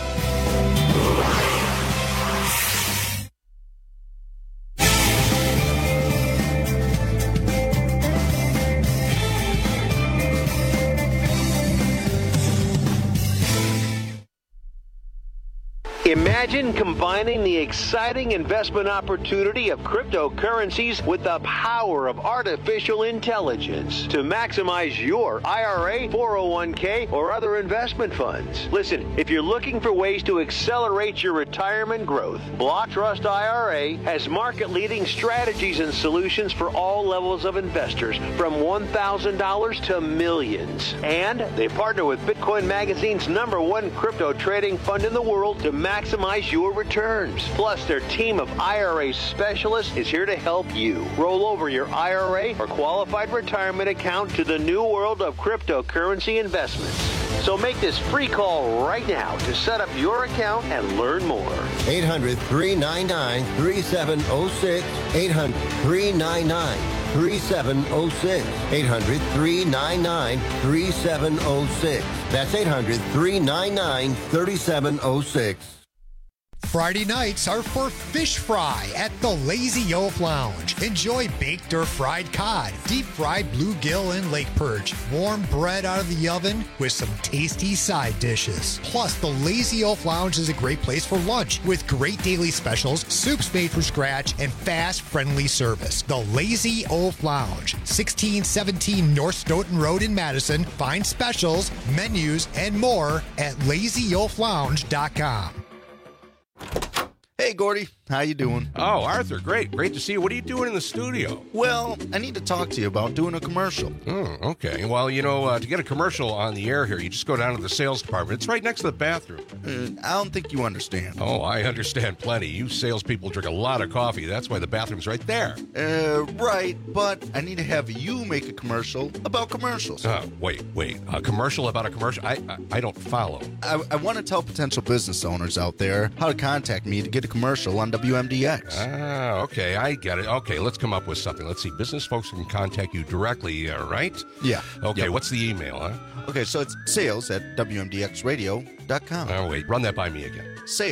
S14: Imagine combining the exciting investment opportunity of cryptocurrencies with the power of artificial intelligence to maximize your IRA, 401k, or other investment funds. Listen, if you're looking for ways to accelerate your retirement growth, Block Trust IRA has market-leading strategies and solutions for all levels of investors, from $1,000 to millions. And they partner with Bitcoin Magazine's #1 crypto trading fund in the world to maximize your returns. Plus, their team of IRA specialists is here to help you roll over your IRA or qualified retirement account to the new world of cryptocurrency investments. So make this free call right now to set up your account and learn more.
S23: 800-399-3706. 800-399-3706. 800-399-3706. That's 800-399-3706.
S2: Friday nights are for fish fry at the Lazy Oaf Lounge. Enjoy baked or fried cod, deep-fried bluegill and lake perch, warm bread out of the oven with some tasty side dishes. Plus, the Lazy Oaf Lounge is a great place for lunch with great daily specials, soups made from scratch, and fast, friendly service. The Lazy Oaf Lounge, 1617 North Stoughton Road in Madison. Find specials, menus, and more at lazyoaflounge.com.
S4: Hey, Gordy. How you doing?
S9: Oh, Arthur, great. Great to see you. What are you doing in the studio?
S4: Well, I need to talk to you about doing a commercial.
S9: Oh, okay. Well, to get a commercial on the air here, you just go down to the sales department. It's right next to the bathroom.
S4: I don't think you understand.
S9: Oh, I understand plenty. You salespeople drink a lot of coffee. That's why the bathroom's right there.
S4: Right, but I need to have you make a commercial about commercials.
S9: Wait. A commercial about a commercial? I don't follow.
S4: I want to tell potential business owners out there how to contact me to get a commercial on WMDX.
S9: Okay, I get it. Okay, let's come up with something. Let's see. Business folks can contact you directly, right?
S4: Yeah.
S9: Okay,
S4: yep.
S9: What's the email, huh?
S4: Okay, so it's sales@WMDXradio.com.
S9: Oh, wait. Run that by me again.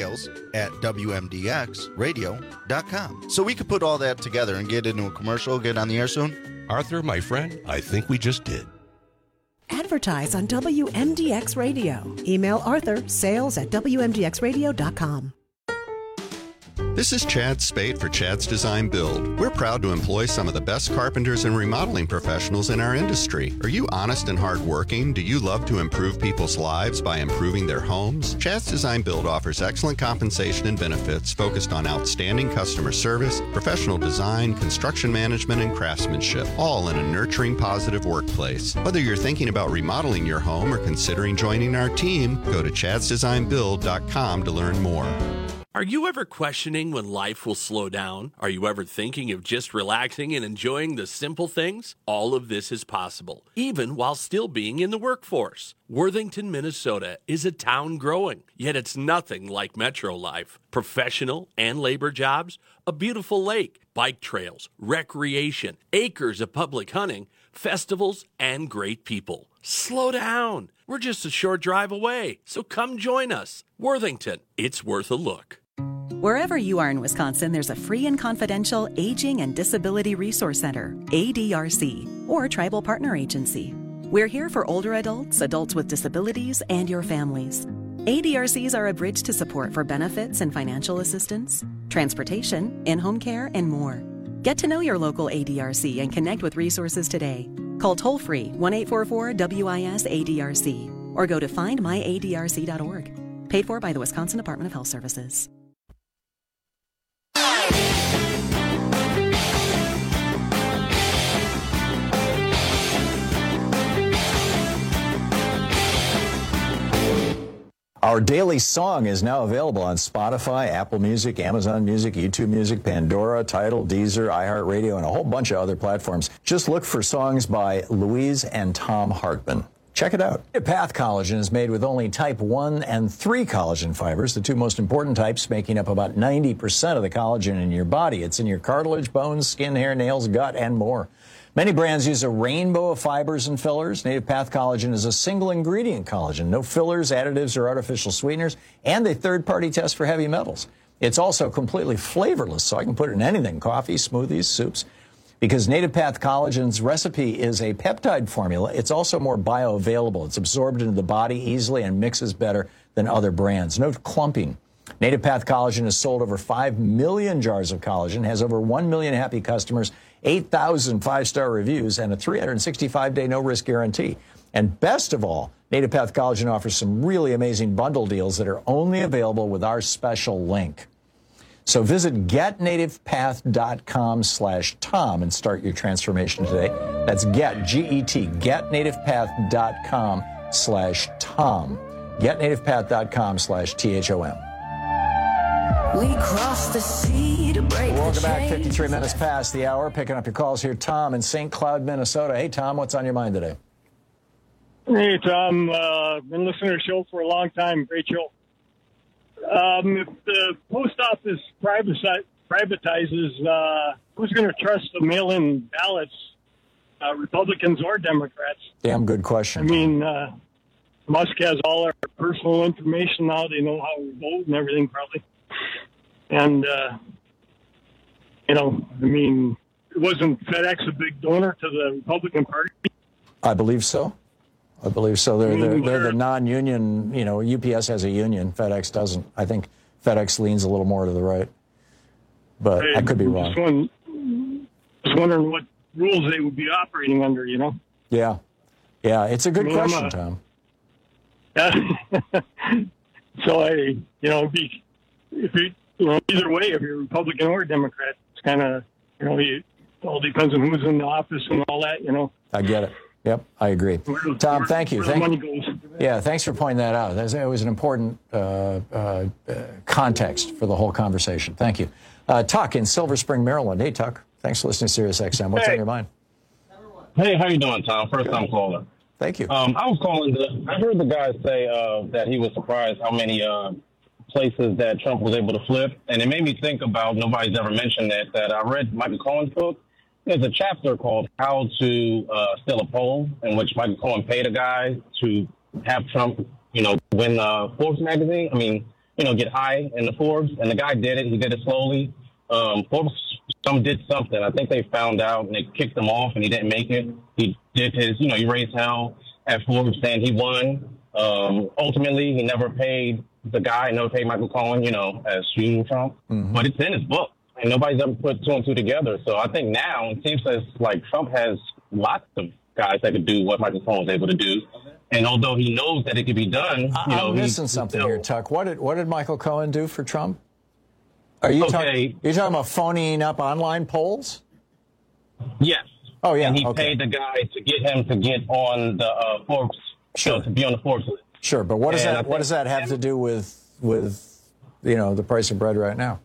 S4: Sales@WMDXradio.com. So we could put all that together and get into a commercial, get on the air soon?
S9: Arthur, my friend, I think we just did.
S16: Advertise on WMDX Radio. Email Arthur, sales@WMDXradio.com.
S17: This is Chad Spade for Chad's Design Build. We're proud to employ some of the best carpenters and remodeling professionals in our industry. Are you honest and hardworking? Do you love to improve people's lives by improving their homes? Chad's Design Build offers excellent compensation and benefits focused on outstanding customer service, professional design, construction management, and craftsmanship, all in a nurturing, positive workplace. Whether you're thinking about remodeling your home or considering joining our team, go to chadsdesignbuild.com to learn more.
S18: Are you ever questioning when life will slow down? Are you ever thinking of just relaxing and enjoying the simple things? All of this is possible, even while still being in the workforce. Worthington, Minnesota is a town growing, yet it's nothing like metro life. Professional and labor jobs, a beautiful lake, bike trails, recreation, acres of public hunting, festivals, and great people. Slow down. We're just a short drive away, so come join us. Worthington, it's worth a look.
S19: Wherever you are in Wisconsin, there's a free and confidential Aging and Disability Resource Center, ADRC, or Tribal Partner Agency. We're here for older adults, adults with disabilities, and your families. ADRCs are a bridge to support for benefits and financial assistance, transportation, in-home care, and more. Get to know your local ADRC and connect with resources today. Call toll-free 1-844-WIS-ADRC or go to findmyadrc.org. Paid for by the Wisconsin Department of Health Services.
S15: Our daily song is now available on Spotify, Apple Music, Amazon Music, YouTube Music, Pandora, Tidal, Deezer, iHeartRadio, and a whole bunch of other platforms. Just look for songs by Louise and Tom Hartman. Check it out. Path collagen is made with only type 1 and 3 collagen fibers, the two most important types making up about 90% of the collagen in your body. It's in your cartilage, bones, skin, hair, nails, gut, and more. Many brands use a rainbow of fibers and fillers. Native Path Collagen is a single ingredient collagen. No fillers, additives, or artificial sweeteners, and a third-party test for heavy metals. It's also completely flavorless, so I can put it in anything, coffee, smoothies, soups. Because Native Path Collagen's recipe is a peptide formula, it's also more bioavailable. It's absorbed into the body easily and mixes better than other brands. No clumping. Native Path Collagen has sold over 5 million jars of collagen, has over 1 million happy customers, 8,000 five-star reviews, and a 365-day no-risk guarantee. And best of all, Native Path Collagen offers some really amazing bundle deals that are only available with our special link. So visit getnativepath.com/Tom and start your transformation today. That's getnativepath.com/Tom. Getnativepath.com/THOM.
S20: We crossed the sea to break
S15: Welcome back. 53 minutes past the hour. Picking up your calls here. Tom in St. Cloud, Minnesota. Hey, Tom, what's on your mind today?
S21: Hey, Tom. Been listening to the show for a long time. Great show. If the post office privatizes, who's going to trust the mail-in ballots, Republicans or Democrats?
S15: Damn good question.
S21: I mean, Musk has all our personal information now. They know how we vote and everything, probably. And, wasn't FedEx a big donor to the Republican Party?
S15: I believe so. They're the non-union, UPS has a union, FedEx doesn't. I think FedEx leans a little more to the right. But I could be wrong.
S21: Just wondering what rules they would be operating under,
S15: Yeah. Yeah, it's a good question, Tom.
S21: So either way, if you're Republican or Democrat, it's kind of, it all depends on who's in the office and all that,
S15: I get it. Yep, I agree. Tom, thank you.
S21: Where the money goes.
S15: Yeah, thanks for pointing that out. It was an important context for the whole conversation. Thank you. Tuck in Silver Spring, Maryland. Hey, Tuck. Thanks for listening to Sirius XM. What's on your mind?
S5: Hey, how you doing, Tom? First-time caller.
S15: Thank you.
S5: I was calling. I heard the guy say that he was surprised how many places that Trump was able to flip, and it made me think about, nobody's ever mentioned it, that I read Michael Cohen's book. There's a chapter called How to Steal a Poll, in which Michael Cohen paid a guy to have Trump, win Forbes magazine. Get high in the Forbes, and the guy did it. He did it slowly. Forbes did something. I think they found out, and they kicked him off, and he didn't make it. He did his, he raised hell at Forbes, saying he won. Ultimately, he never paid the guy, never paid Michael Cohen, as shooting Trump. Mm-hmm. But it's in his book, and nobody's ever put two and two together. So I think now it seems like Trump has lots of guys that could do what Michael Cohen was able to do. And although he knows that it could be done,
S15: I'm missing something here, Tuck. What did Michael Cohen do for Trump? Are you talking about phoning up online polls?
S5: Yes.
S15: Oh, yeah.
S5: And he paid the guy to get him to get on the Forbes show, to be on the Forbes list.
S15: Sure, but what does that have to do with the price of bread right now?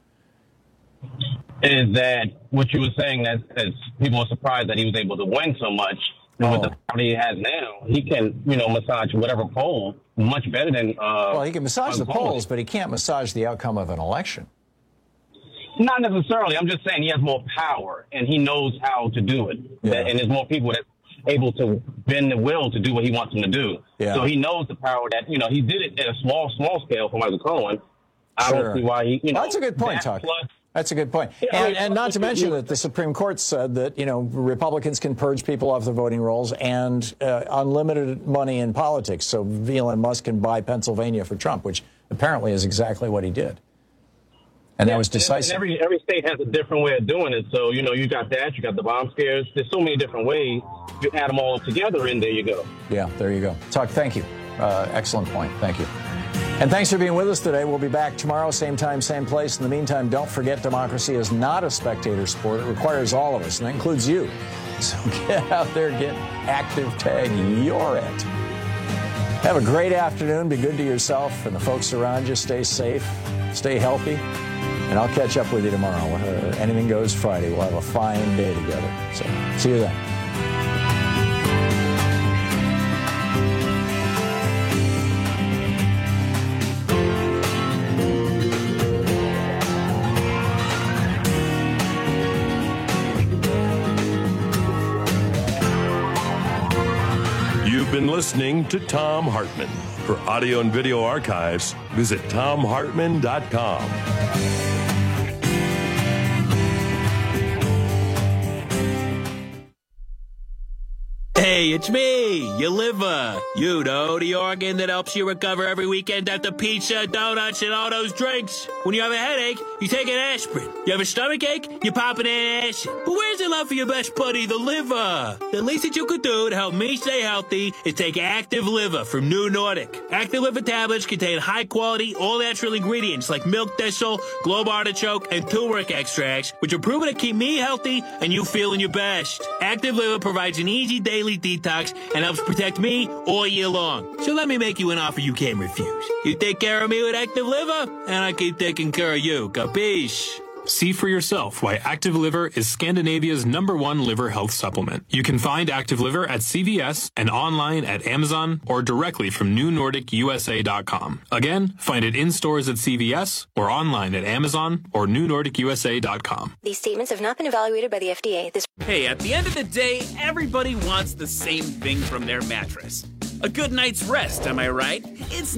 S5: Is that what you were saying, that people are surprised that he was able to win so much? With the party he has now, he can, massage whatever poll much better than...
S15: he can massage the polls, but he can't massage the outcome of an election.
S5: Not necessarily. I'm just saying he has more power, and he knows how to do it. Yeah. And there's more people that able to bend the will to do what he wants them to do. Yeah. So he knows the power that, he did it at a small scale for Michael Cohen. I don't see why he,
S15: That's a good point, Tuck. That's a good point. And not to mention that the Supreme Court said that, Republicans can purge people off the voting rolls and unlimited money in politics. So Elon Musk can buy Pennsylvania for Trump, which apparently is exactly what he did. And that was decisive.
S5: And every state has a different way of doing it. So, you got that. You got the bomb scares. There's so many different ways. You add them all together, and there you go.
S15: Yeah, there you go. Tuck, thank you. Excellent point. Thank you. And thanks for being with us today. We'll be back tomorrow, same time, same place. In the meantime, don't forget democracy is not a spectator sport. It requires all of us, and that includes you. So get out there, get active, tag, you're it. Have a great afternoon. Be good to yourself and the folks around you. Stay safe, stay healthy, and I'll catch up with you tomorrow. Anything Goes Friday. We'll have a fine day together. So see you then.
S12: Been listening to Thom Hartmann. For audio and video archives, visit ThomHartmann.com.
S13: Hey, it's me, your liver. The organ that helps you recover every weekend after pizza, donuts, and all those drinks. When you have a headache, you take an aspirin. You have a stomachache, you pop an acid. But where's the love for your best buddy, the liver? The least that you could do to help me stay healthy is take Active Liver from New Nordic. Active Liver tablets contain high-quality, all-natural ingredients like milk thistle, globe artichoke, and turmeric extracts, which are proven to keep me healthy and you feeling your best. Active Liver provides an easy daily detox and helps protect me all year long. So let me make you an offer you can't refuse. You take care of me with Active Liver, and I keep taking care of you. Capiche?
S22: See for yourself why Active Liver is Scandinavia's #1 liver health supplement. You can find Active Liver at CVS and online at Amazon or directly from NewNordicUSA.com. Again, find it in stores at CVS or online at Amazon or NewNordicUSA.com.
S24: These statements have not been evaluated by the FDA.
S25: Hey, at the end of the day, everybody wants the same thing from their mattress. A good night's rest, am I right? It's not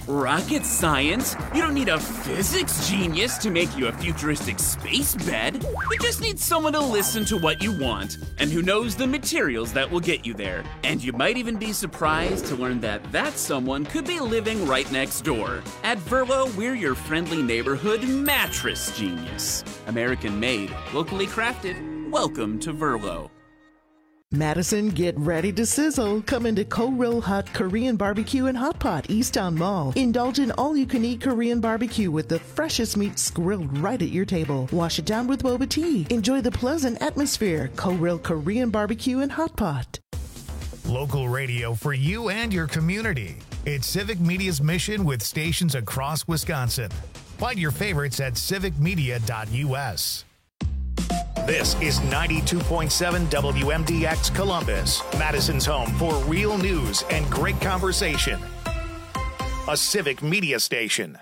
S25: rocket science. You don't need a physics genius to make you a futuristic space bed. You just need someone to listen to what you want and who knows the materials that will get you there. And you might even be surprised to learn that that someone could be living right next door. At Verlo, we're your friendly neighborhood mattress genius. American made, locally crafted. Welcome to Verlo.
S1: Madison, get ready to sizzle. Come into Ko-Ro Hut Korean Barbecue and Hot Pot, Easttown Mall. Indulge in all-you-can-eat Korean barbecue with the freshest meats grilled right at your table. Wash it down with boba tea. Enjoy the pleasant atmosphere. Ko-Ro Korean Barbecue and Hot Pot.
S6: Local radio for you and your community. It's Civic Media's mission with stations across Wisconsin. Find your favorites at civicmedia.us. This is 92.7 WMDX Columbus, Madison's home for real news and great conversation. A Civic Media station.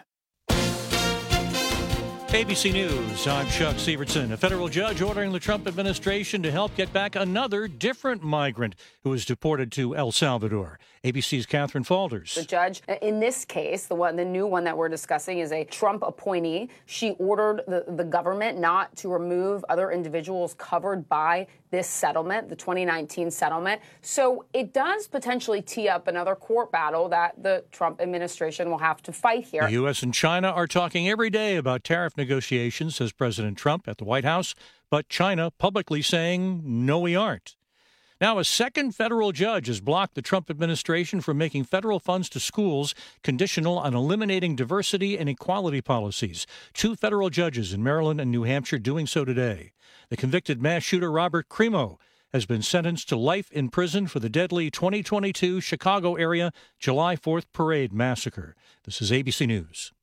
S7: ABC News, I'm Chuck Sievertson. A federal judge ordering the Trump administration to help get back another different migrant who was deported to El Salvador. ABC's Catherine Falders.
S8: The judge in this case, the new one that we're discussing, is a Trump appointee. She ordered the government not to remove other individuals covered by this settlement, the 2019 settlement. So it does potentially tee up another court battle that the Trump administration will have to fight here.
S7: The U.S. and China are talking every day about tariff negotiations, says President Trump at the White House, but China publicly saying, no, we aren't. Now, a second federal judge has blocked the Trump administration from making federal funds to schools conditional on eliminating diversity and equality policies. 2 federal judges in Maryland and New Hampshire doing so today. The convicted mass shooter Robert Crimo has been sentenced to life in prison for the deadly 2022 Chicago area July 4th parade massacre. This is ABC News.